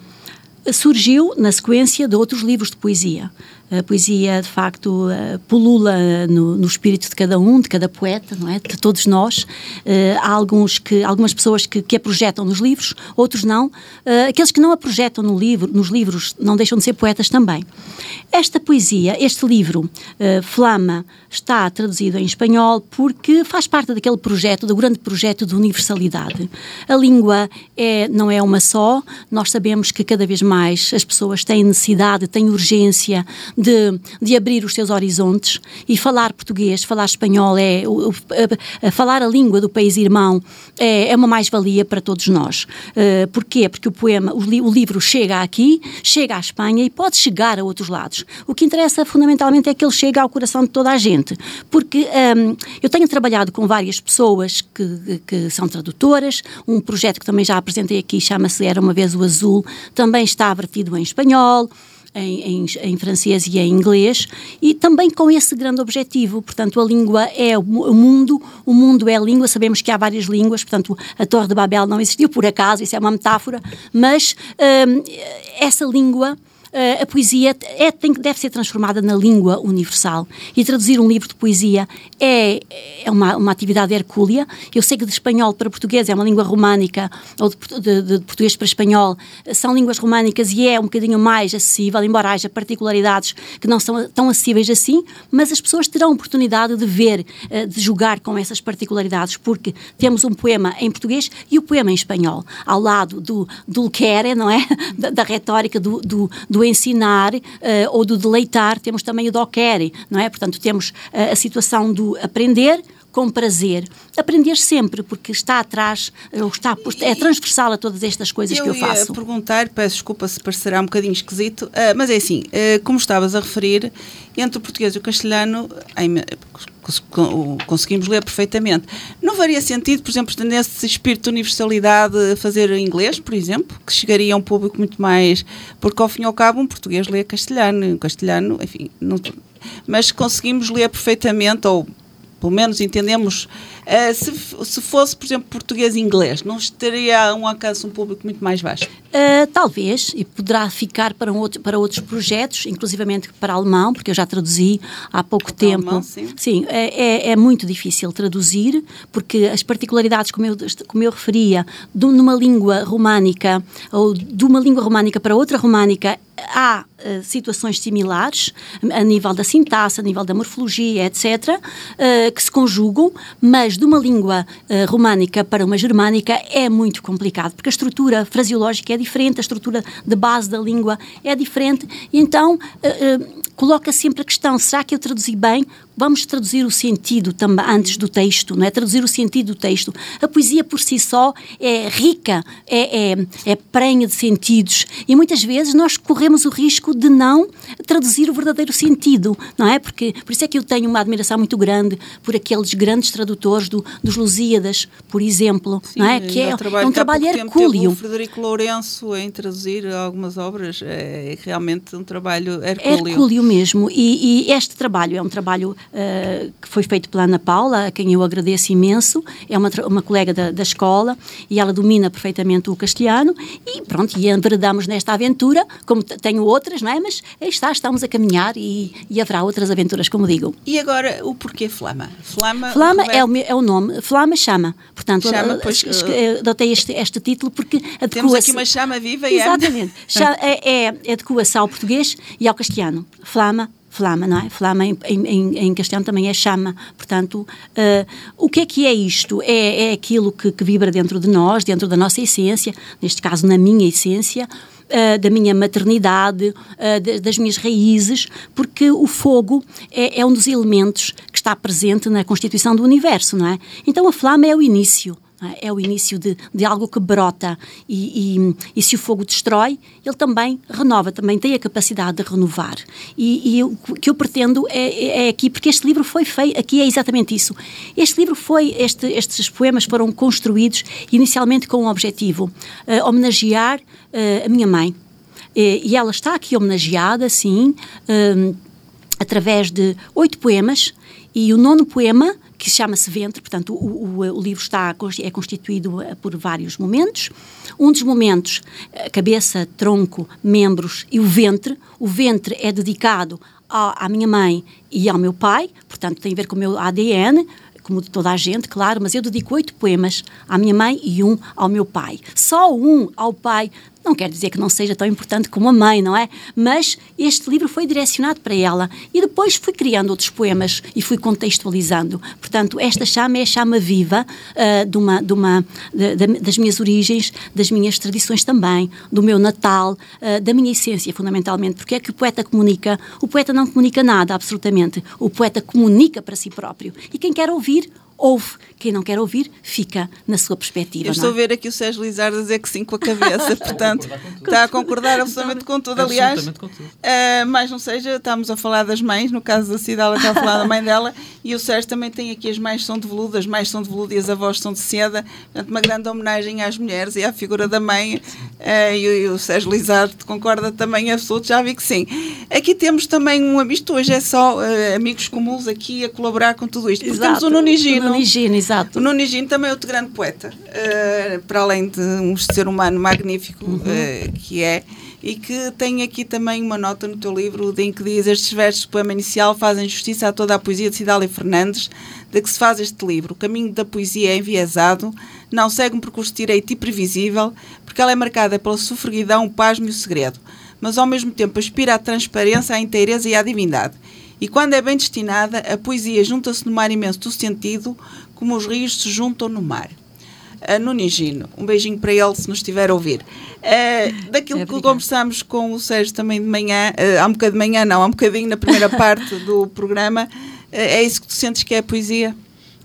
surgiu na sequência de outros livros de poesia. A poesia, de facto, pulula no, no espírito de cada um, de cada poeta, não é? De todos nós. Há alguns que, algumas pessoas que, que a projetam nos livros, outros não. Aqueles que não a projetam no livro, nos livros não deixam de ser poetas também. Esta poesia, este livro, Flama, está traduzido em espanhol porque faz parte daquele projeto, do grande projeto de universalidade. A língua é, não é uma só. Nós sabemos que cada vez mais as pessoas têm necessidade, têm urgência De, de abrir os seus horizontes, e falar português, falar espanhol, é, o, a, a falar a língua do país irmão é, é uma mais-valia para todos nós. Uh, porquê? Porque o poema, o, li, o livro chega aqui, chega à Espanha e pode chegar a outros lados. O que interessa fundamentalmente é que ele chegue ao coração de toda a gente, porque um, eu tenho trabalhado com várias pessoas que, que são tradutoras. Um projeto que também já apresentei aqui chama-se Era Uma Vez o Azul, também está vertido em espanhol, Em, em, em francês e em inglês, e também com esse grande objetivo. Portanto, a língua é o mundo, o mundo é a língua. Sabemos que há várias línguas, portanto, a Torre de Babel não existiu por acaso, isso é uma metáfora, mas hum, essa língua, a poesia é, tem, deve ser transformada na língua universal, e traduzir um livro de poesia é, é uma, uma atividade hercúlea. Eu sei que de espanhol para português é uma língua românica, ou de, de, de português para espanhol são línguas românicas, e é um bocadinho mais acessível, embora haja particularidades que não são tão acessíveis assim, mas as pessoas terão oportunidade de ver, de jogar com essas particularidades, porque temos um poema em português e o poema em espanhol, ao lado do dulquere, não é? Da, da retórica, do, do, do ensinar uh, ou do deleitar, temos também o doquere, não é? Portanto, temos uh, a situação do aprender com prazer. Aprender sempre, porque está atrás, ou está, é transversal a todas estas coisas eu que eu faço. Eu ia perguntar, peço desculpa se parecerá um bocadinho esquisito, uh, mas é assim, uh, como estavas a referir, entre o português e o castelhano, em, conseguimos ler perfeitamente. Não faria sentido, por exemplo, nesse espírito de universalidade, fazer inglês, por exemplo, que chegaria a um público muito mais... Porque, ao fim e ao cabo, um português lê castelhano, um castelhano, enfim... Não, mas conseguimos ler perfeitamente, ou pelo menos entendemos... Uh, se, se fosse, por exemplo, português e inglês, não estaria um alcance um público muito mais baixo? Uh, talvez, e poderá ficar para, um outro, para outros projetos, inclusivamente para alemão, porque eu já traduzi há pouco para tempo. Alemão, sim, sim é, é, é muito difícil traduzir, porque as particularidades, como eu, como eu referia, de uma língua românica, ou de uma língua românica para outra românica, há uh, situações similares, a nível da sintaxe, a nível da morfologia, etcétera, uh, que se conjugam, mas de uma língua uh, românica para uma germânica é muito complicado, porque a estrutura fraseológica é diferente, a estrutura de base da língua é diferente, e então uh, uh, coloca sempre a questão, será que eu traduzi bem? Vamos traduzir o sentido também antes do texto, não é? Traduzir o sentido do texto. A poesia por si só é rica, é, é, é prenha de sentidos, e muitas vezes nós corremos o risco de não traduzir o verdadeiro sentido, não é? Porque, por isso é que eu tenho uma admiração muito grande por aqueles grandes tradutores do, dos Lusíadas, por exemplo, sim, não é? Que é, é um trabalho hercúleo. O Frederico Lourenço em traduzir algumas obras é realmente um trabalho hercúleo. Hercúleo mesmo, e, e este trabalho é um trabalho Uh, que foi feito pela Ana Paula, a quem eu agradeço imenso, é uma, uma colega da, da escola, e ela domina perfeitamente o castelhano, e pronto, e enveredamos nesta aventura, como tenho outras, não é? Mas aí está, estamos a caminhar, e, e haverá outras aventuras, como digo. E agora, o porquê Flama? Flama, Flama é o, é o nome, Flama chama, portanto, chama, pois, uh, adotei este, este título porque adequa-se... Temos aqui uma chama viva e exatamente, é, é, adequa-se ao português e ao castelhano. Flama, Flama, não é? Flama em, em, em castelhano também é chama. Portanto, uh, o que é que é isto? É, é aquilo que, que vibra dentro de nós, dentro da nossa essência, neste caso na minha essência, uh, da minha maternidade, uh, de, das minhas raízes, porque o fogo é, é um dos elementos que está presente na constituição do universo, não é? Então a flama é o início. É o início de, de algo que brota, e, e, e se o fogo destrói, ele também renova, também tem a capacidade de renovar. E, e o que eu pretendo é, é aqui, porque este livro foi feito, aqui é exatamente isso. Este livro foi, este, estes poemas foram construídos inicialmente com um objetivo, uh, homenagear uh, a minha mãe. E, e ela está aqui homenageada, sim, uh, através de oito poemas, e o nono poema, que chama-se Ventre, portanto o, o, o livro está, é constituído por vários momentos. Um dos momentos, cabeça, tronco, membros e o ventre. O ventre é dedicado à, à minha mãe e ao meu pai, portanto tem a ver com o meu A D N, como de toda a gente, claro, mas eu dedico oito poemas à minha mãe e um ao meu pai. Só um ao pai não quer dizer que não seja tão importante como a mãe, não é? Mas este livro foi direcionado para ela, e depois fui criando outros poemas e fui contextualizando. Portanto, esta chama é a chama viva uh, de uma, de uma, de, de, das minhas origens, das minhas tradições também, do meu Natal, uh, da minha essência, fundamentalmente. Porque é que o poeta comunica? O poeta não comunica nada, absolutamente. O poeta comunica para si próprio. E quem quer ouvir, ouve. Quem não quer ouvir, fica na sua perspectiva. Eu estou não é? a ver aqui o Sérgio Lizardo a dizer que sim com a cabeça, portanto, está a concordar absolutamente com tudo. Aliás, absolutamente com tudo. Uh, mais não seja, estamos a falar das mães, no caso da Cidália está a falar da mãe dela, e o Sérgio também tem aqui as mães são de veludo, as mães são de veludo e as avós são de seda, portanto, uma grande homenagem às mulheres e à figura da mãe, uh, e, e o Sérgio Lizardo concorda também absoluto, já vi que sim. Aqui temos também um amigo, isto hoje é só uh, amigos comuns aqui a colaborar com tudo isto, porque Exato. temos o Nuno Higino. O Nuno Higino, exato. O Nuno Higino também é outro grande poeta, uh, para além de um ser humano magnífico, uhum. uh, que é, e que tem aqui também uma nota no teu livro em que diz: estes versos do poema inicial fazem justiça a toda a poesia de Cidália Fernandes, de que se faz este livro. O caminho da poesia é enviesado, não segue um percurso direito e previsível, porque ela é marcada pela sofreguidão, o pasmo e o segredo, mas ao mesmo tempo aspira à transparência, à inteireza e à divindade. E quando é bem destinada, a poesia junta-se no mar imenso do sentido, como os rios se juntam no mar. Uh, Nuno Higino, um beijinho para ele se nos estiver a ouvir. Uh, daquilo é, que conversámos com o Sérgio também de manhã, uh, há um bocadinho de manhã, não, há um bocadinho na primeira parte do programa, uh, é isso que tu sentes que é a poesia?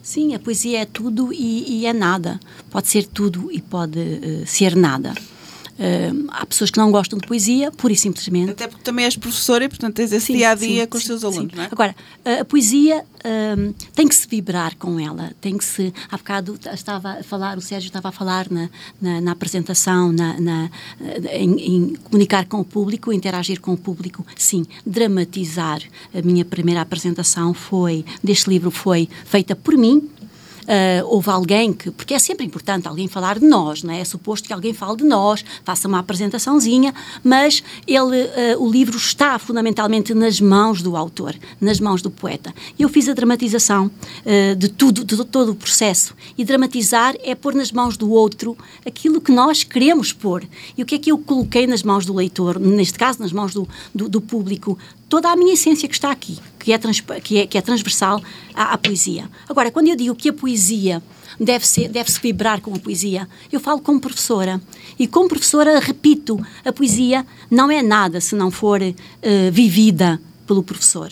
Sim, a poesia é tudo e, e é nada. Pode ser tudo e pode uh, ser nada. Uh, há pessoas que não gostam de poesia, pura e simplesmente. Até porque também és professora e, portanto, tens esse Sim, dia-a-dia sim, com os sim, teus alunos, sim. não é? Agora, a, a poesia um, tem que se vibrar com ela, tem que se... Há bocado estava a falar, o Sérgio estava a falar na, na, na apresentação, na, na, em, em comunicar com o público, interagir com o público, sim, dramatizar. A minha primeira apresentação foi, deste livro foi feita por mim. Uh, houve alguém que, porque é sempre importante alguém falar de nós, não é? É suposto que alguém fale de nós, faça uma apresentaçãozinha, mas ele, uh, o livro está fundamentalmente nas mãos do autor, nas mãos do poeta. Eu fiz a dramatização uh, de tudo, de todo o processo, e dramatizar é pôr nas mãos do outro aquilo que nós queremos pôr. E o que é que eu coloquei nas mãos do leitor, neste caso nas mãos do, do, do público? Toda a minha essência que está aqui, que é, trans, que é, que é transversal à, à poesia. Agora, quando eu digo que a poesia deve ser, deve-se vibrar com a poesia, eu falo como professora. E como professora, repito, a poesia não é nada se não for uh, vivida pelo professor.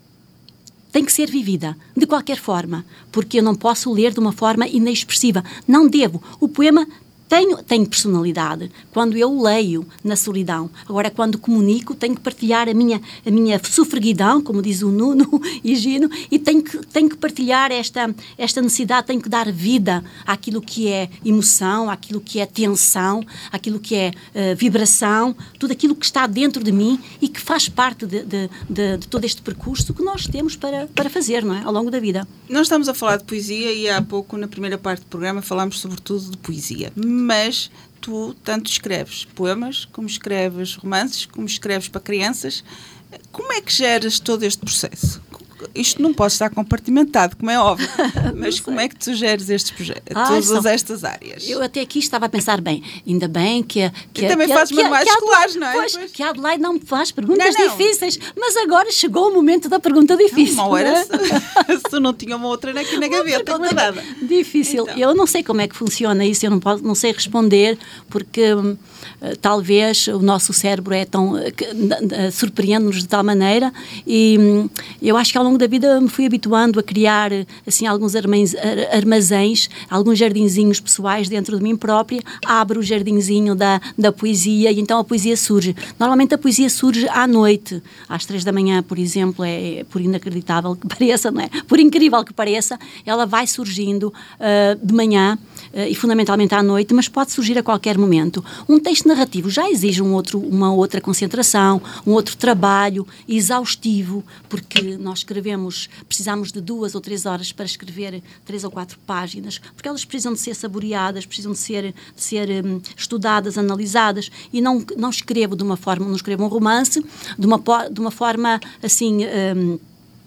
Tem que ser vivida, de qualquer forma, porque eu não posso ler de uma forma inexpressiva. Não devo. O poema... Tenho, tenho personalidade quando eu leio na solidão. Agora, quando comunico, tenho que partilhar a minha, a minha sofreguidão, como diz o Nuno e Gino, e tenho que, tenho que partilhar esta, esta necessidade, tenho que dar vida àquilo que é emoção, àquilo que é tensão, àquilo que é uh, vibração, tudo aquilo que está dentro de mim e que faz parte de, de, de, de todo este percurso que nós temos para, para fazer, não é? Ao longo da vida. Nós estamos a falar de poesia e há pouco, na primeira parte do programa, falámos sobretudo de poesia. Mas tu tanto escreves poemas, como escreves romances, como escreves para crianças. Como é que geras todo este processo? Isto não pode estar compartimentado, como é óbvio, mas como é que tu geres estes projetos, Ah, todas são- estas áreas? Eu até aqui estava a pensar, bem, ainda bem que... a- que E a- também que a- fazes que a- manuais que a escolares, Adelaide- não é? Pois, Pois. que a Adelaide não me faz perguntas Não, não. difíceis, mas agora chegou o momento da pergunta difícil. Não era não é? se, se tu não tinha uma outra aqui na gaveta guardada. Difícil. Então. Eu não sei como é que funciona isso, eu não, posso, não sei responder, porque hum, eh, talvez o nosso cérebro é tão... eh, que, n- n- surpreende-nos de tal maneira, e hum, eu acho que ao longo da vida me fui habituando a criar eh, assim, alguns armazéns, ar- armazéns, alguns jardinzinhos pessoais dentro de mim própria, abro o jardinzinho da, da poesia e então a poesia surge. Normalmente a poesia surge à noite, às três da manhã, por exemplo, é, é por inacreditável que pareça, não é? Por incrível que pareça, ela vai surgindo uh, de manhã uh, e fundamentalmente à noite, mas pode surgir a qualquer momento. Um texto narrativo já exige um outro, uma outra concentração, um outro trabalho exaustivo, porque nós escrevemos, precisamos de duas ou três horas para escrever três ou quatro páginas, porque elas precisam de ser saboreadas, precisam de ser, de ser um, estudadas, analisadas, e não, não escrevo de uma forma, não escrevo um romance de uma, po- de uma forma assim... Um,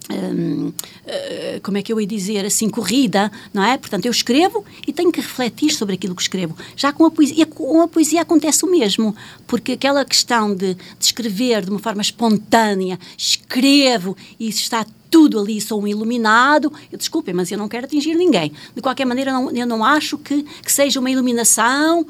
Hum, uh, como é que eu ia dizer, assim, corrida, não é? Portanto, eu escrevo e tenho que refletir sobre aquilo que escrevo. Já com a poesia, com a poesia acontece o mesmo, porque aquela questão de, de escrever de uma forma espontânea, escrevo e está tudo ali, sou um iluminado, eu, desculpem, mas eu não quero atingir ninguém. De qualquer maneira, eu não, eu não acho que, que seja uma iluminação...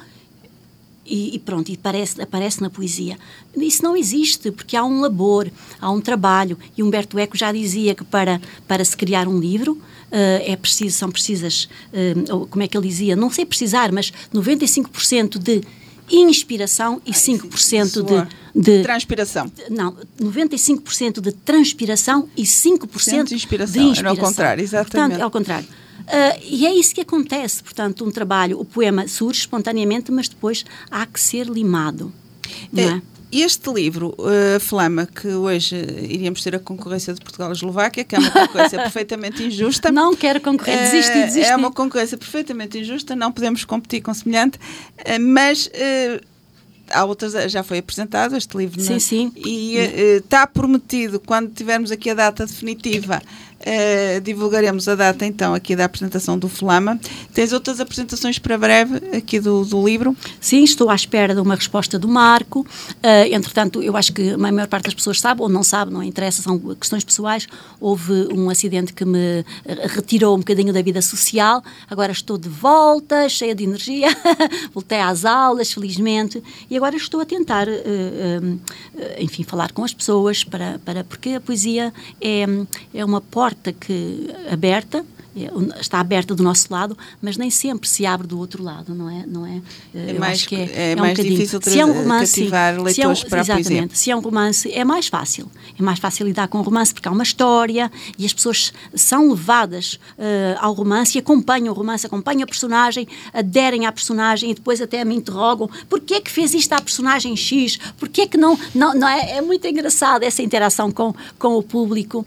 E, e pronto, e aparece, aparece na poesia. Isso não existe, porque há um labor, há um trabalho. E Humberto Eco já dizia que para, para se criar um livro, uh, é preciso, são precisas, uh, como é que ele dizia? Não sei precisar, mas noventa e cinco por cento de inspiração e cinco por cento de, de... Transpiração. Não, noventa e cinco por cento de transpiração e cinco por cento de inspiração. de inspiração. Era ao contrário, exatamente. Portanto, é ao contrário. Uh, e é isso que acontece, portanto, um trabalho, o poema surge espontaneamente, mas depois há que ser limado, não é? Este livro, uh, Flama, que hoje uh, iríamos ter a concorrência de Portugal e Eslováquia, que é uma concorrência perfeitamente injusta. Não quero concorrer, desisti, Uh, desisti. É uma concorrência perfeitamente injusta, não podemos competir com semelhante, uh, mas... Uh, há outras, já foi apresentado este livro, Sim, não é? sim. E uh, está prometido, quando tivermos aqui a data definitiva, uh, divulgaremos a data então aqui da apresentação do Flama. Tens outras apresentações para breve aqui do, do livro? Sim, estou à espera de uma resposta do Marco. Uh, entretanto, eu acho que a maior parte das pessoas sabe, ou não sabe, não interessa, são questões pessoais. Houve um acidente que me retirou um bocadinho da vida social. Agora estou de volta, cheia de energia. Voltei às aulas, felizmente. E agora estou a tentar, uh, uh, enfim, falar com as pessoas, para, para, porque a poesia é, é uma porta que, aberta, está aberta do nosso lado, mas nem sempre se abre do outro lado, não é? Não é? É Eu mais, acho que é, é é um mais bocadinho. difícil Se é um romance, cativar sim. leitores Se é um, para a poesia. exatamente. Se é um romance, é mais fácil. É mais fácil lidar com o romance porque há uma história e as pessoas são levadas uh, ao romance e acompanham o romance, acompanham a personagem, aderem à personagem e depois até me interrogam porquê é que fez isto à personagem X, porquê é que não... não, não é, é muito engraçado essa interação com, com o público.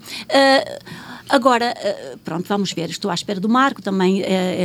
Uh, Agora, pronto, vamos ver. Estou à espera do Marco, também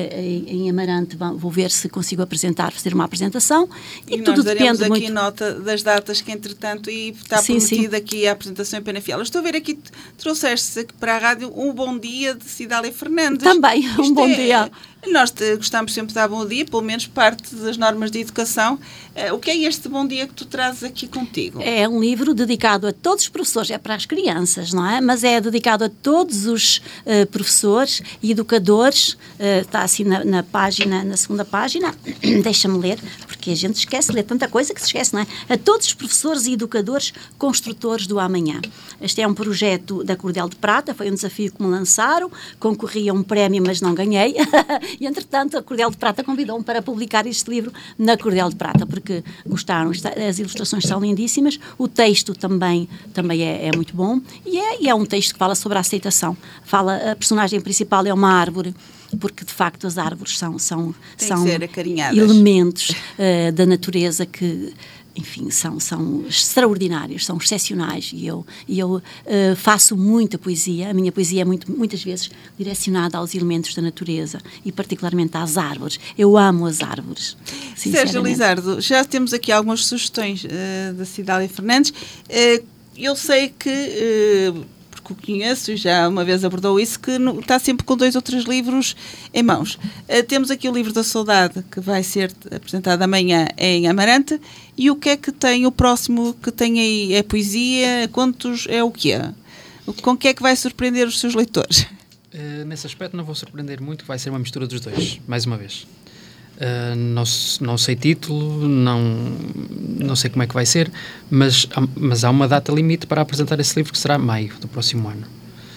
em Amarante vou ver se consigo apresentar, fazer uma apresentação. E, e tudo nós daremos depende aqui muito... nota das datas que, entretanto, e está Sim, prometida sim. aqui a apresentação em Penafiel. Estou a ver aqui, trouxeste aqui para a rádio um bom dia de Cidália Fernandes. Também, um Isto bom é, dia. Nós te, gostamos sempre de dar bom dia, pelo menos parte das normas de educação. Uh, o que é este bom dia que tu trazes aqui contigo? É um livro dedicado a todos os professores, é para as crianças, não é? Mas é dedicado a todos os uh, professores e educadores. Uh, está assim na, na página, na segunda página, deixa-me ler, porque a gente esquece de ler tanta coisa que se esquece, não é? A todos os professores e educadores construtores do amanhã. Este é um projeto da Cordel de Prata, foi um desafio que me lançaram, concorri a um prémio, mas não ganhei. E, entretanto, a Cordel de Prata convidou-me para publicar este livro na Cordel de Prata, porque gostaram, as ilustrações são lindíssimas, o texto também, também é, é muito bom, e é, e é um texto que fala sobre a aceitação. Fala, a personagem principal é uma árvore, porque, de facto, as árvores são, são, são elementos uh, da natureza que... Enfim, são, são extraordinários, são excepcionais e eu, e eu uh, faço muita poesia. A minha poesia é muito, muitas vezes direcionada aos elementos da natureza e particularmente às árvores. Eu amo as árvores. Sérgio Lizardo, já temos aqui algumas sugestões uh, da Cidália Fernandes. Uh, eu sei que... Uh, que o conheço e já uma vez abordou isso, que no, está sempre com dois ou três livros em mãos. Uh, temos aqui o livro da Saudade, que vai ser apresentado amanhã em Amarante, e o que é que tem o próximo que tem aí? É poesia? Contos? É o que é? Com que é que vai surpreender os seus leitores? Uh, nesse aspecto não vou surpreender muito, vai ser uma mistura dos dois, mais uma vez. Uh, não, não sei título, não, não sei como é que vai ser, mas, mas há uma data limite para apresentar esse livro que será maio do próximo ano.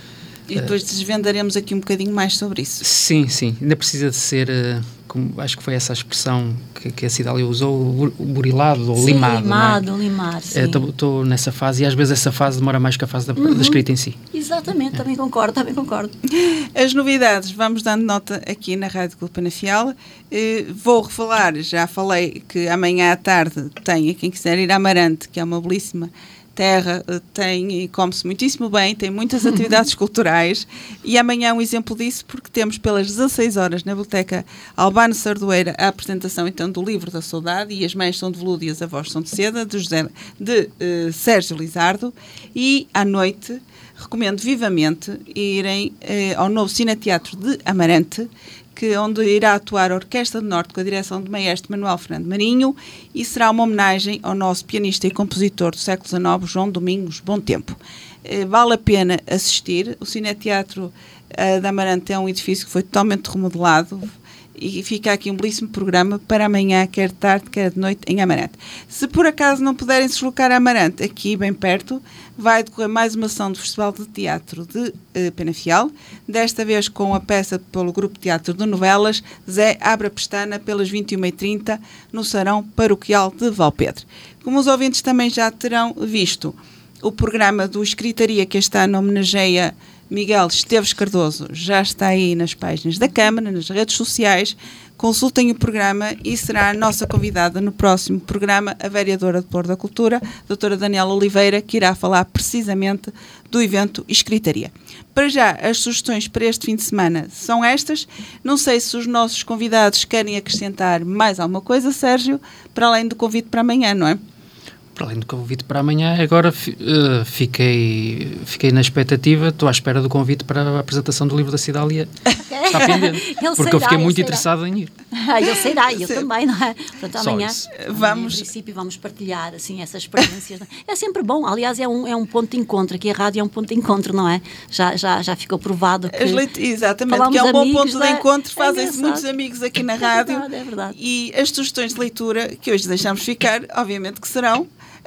E depois uh, desvendaremos aqui um bocadinho mais sobre isso. Sim, sim. Ainda precisa de ser, uh, como, acho que foi essa a expressão que, que a Cidália usou, burilado ou sim, limado. limado, não é? limar, sim. Estou uh, nessa fase e às vezes essa fase demora mais que a fase da, uhum. da escrita em si. Exatamente, é. também concordo, também concordo. As novidades, vamos dando nota aqui na Rádio Clube Penafiel. Uh, vou revelar, já falei que amanhã à tarde tem, a quem quiser ir a Amarante, que é uma belíssima terra, tem e come-se muitíssimo bem, tem muitas atividades culturais, e amanhã é um exemplo disso, porque temos pelas dezasseis horas na Biblioteca Albano Sardoeira a apresentação então do livro da Saudade, e as mães são de veludo e as avós são de seda, de, José, de uh, Sérgio Lizardo, e à noite recomendo vivamente irem uh, ao novo Cineteatro de Amarante, que, onde irá atuar a Orquestra do Norte com a direção do maestro Manuel Fernando Marinho, e será uma homenagem ao nosso pianista e compositor do século dezenove, João Domingos Bom Tempo. Eh, vale a pena assistir. O Cineteatro eh, da Amarante é um edifício que foi totalmente remodelado, e fica aqui um belíssimo programa para amanhã, quer de tarde, quer de noite, em Amarante. Se por acaso não puderem se deslocar a Amarante, aqui bem perto, vai decorrer mais uma ação do Festival de Teatro de eh, Penafiel, desta vez com a peça pelo Grupo de Teatro de Novelas, Zé Abre a Pestana, pelas vinte e uma e trinta, no Sarão Paroquial de Valpedre. Como os ouvintes também já terão visto, o programa do Escritaria, que este ano homenageia Miguel Esteves Cardoso, já está aí nas páginas da Câmara, nas redes sociais. Consultem o programa e será a nossa convidada no próximo programa a vereadora de Porto da Cultura, doutora Daniela Oliveira, que irá falar precisamente do evento Escritaria. Para já, as sugestões para este fim de semana são estas. Não sei se os nossos convidados querem acrescentar mais alguma coisa, Sérgio, para além do convite para amanhã, não é? Para além do convite para amanhã, agora uh, fiquei, fiquei na expectativa, estou à espera do convite para a apresentação do livro da Cidália. Está pendente, porque eu fiquei muito interessado em ir. Ah, ele sairá, e eu também, não é? Portanto, amanhã, vamos... em princípio, vamos partilhar assim, essas experiências. É sempre bom, aliás, é um, é um ponto de encontro, aqui a rádio é um ponto de encontro, não é? Já, já, já ficou provado que... Leit... Exatamente, que é um bom ponto de encontro, fazem-se é muitos amigos aqui na rádio. É verdade, é verdade. E as sugestões de leitura, que hoje deixamos ficar, obviamente que serão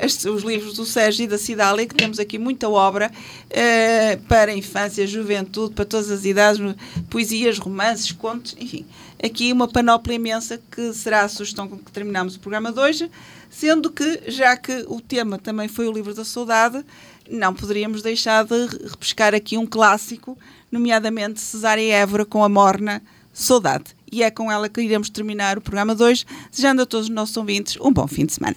Este, os livros do Sérgio e da Cidália, que temos aqui muita obra eh, para a infância, juventude, para todas as idades, poesias, romances, contos, enfim. Aqui uma panóplia imensa que será a sugestão com que terminamos o programa de hoje, sendo que, já que o tema também foi o livro da saudade, não poderíamos deixar de repescar aqui um clássico, nomeadamente Cesária Évora com a morna Saudade. E é com ela que iremos terminar o programa de hoje, desejando a todos os nossos ouvintes um bom fim de semana.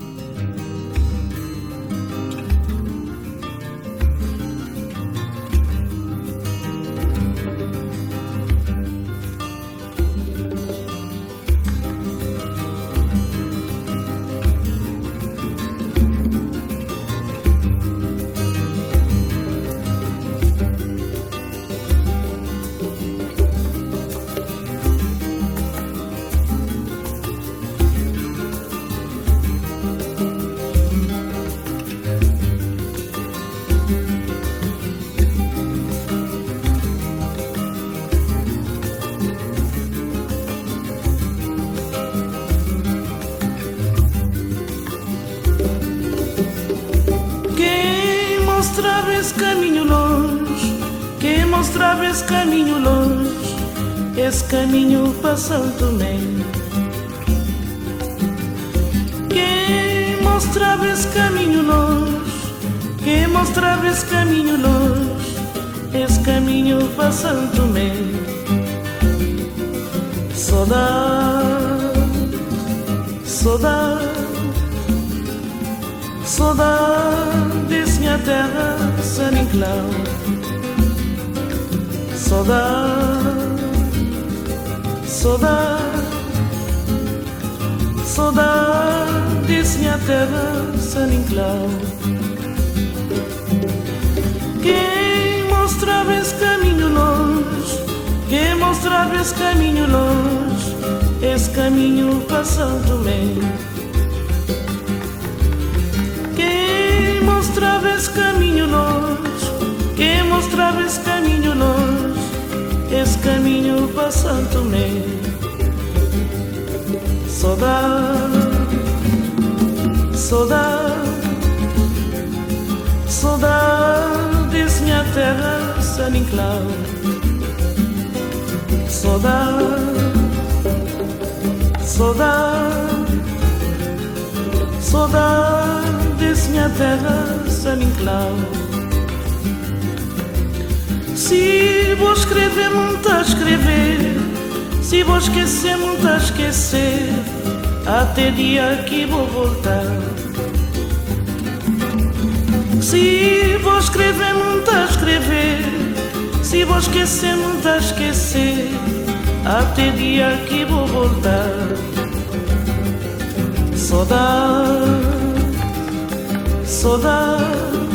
mostrava esse caminho longe, quem mostrava esse caminho longe, esse caminho para São Tomé. Quem mostrava esse caminho longe, quem mostrava esse caminho longe, esse caminho para São Tomé. Saudade, saudade, saudade desse minha terra, São Nicolau. Saudade, saudade, saudade desse minha terra, São Nicolau. Quem mostrava esse caminho longe, quem mostrava esse caminho longe, esse caminho para São Tomé. Quem mostrava esse caminho longe, quem mostrava esse caminho longe, esse caminho para São Tomé. Saudade, saudade, saudade desse minha terra, São Nicolau. Saudade, saudade, saudade desse minha terra, São Nicolau. Se vou escrever, muito a escrever, se vou esquecer, muito a esquecer, até dia que vou voltar. Se vou escrever, muito a escrever, se vou esquecer, muito a esquecer, até dia que vou voltar. Saudade, saudade,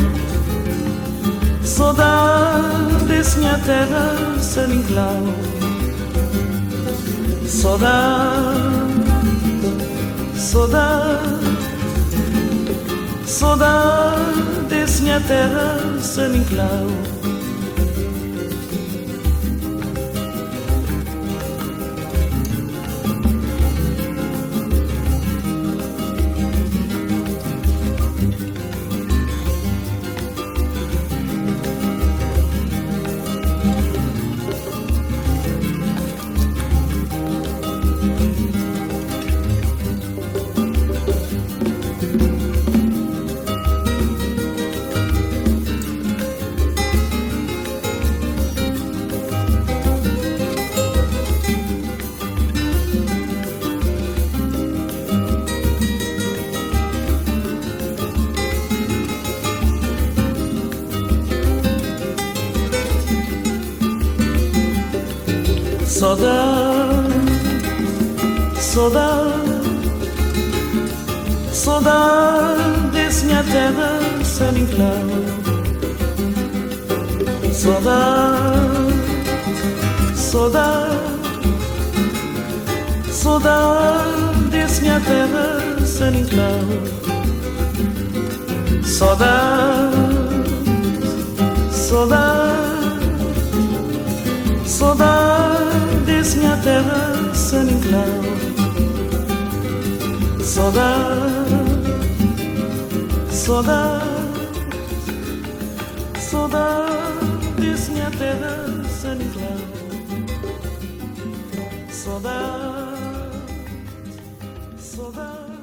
saudade desse minha terra, São Nicolau. Saudade, saudade, saudade desse minha terra, São Nicolau. Saudade, saudade, saudade desse minha terra, São Nicolau. Saudade, saudade, saudade desse minha terra, São Nicolau. Saudade, saudade, saudade desse minha terra, São Nicolau. Saudade, Saudade, saudade desse-me até da sanidade. Saudade, saudade.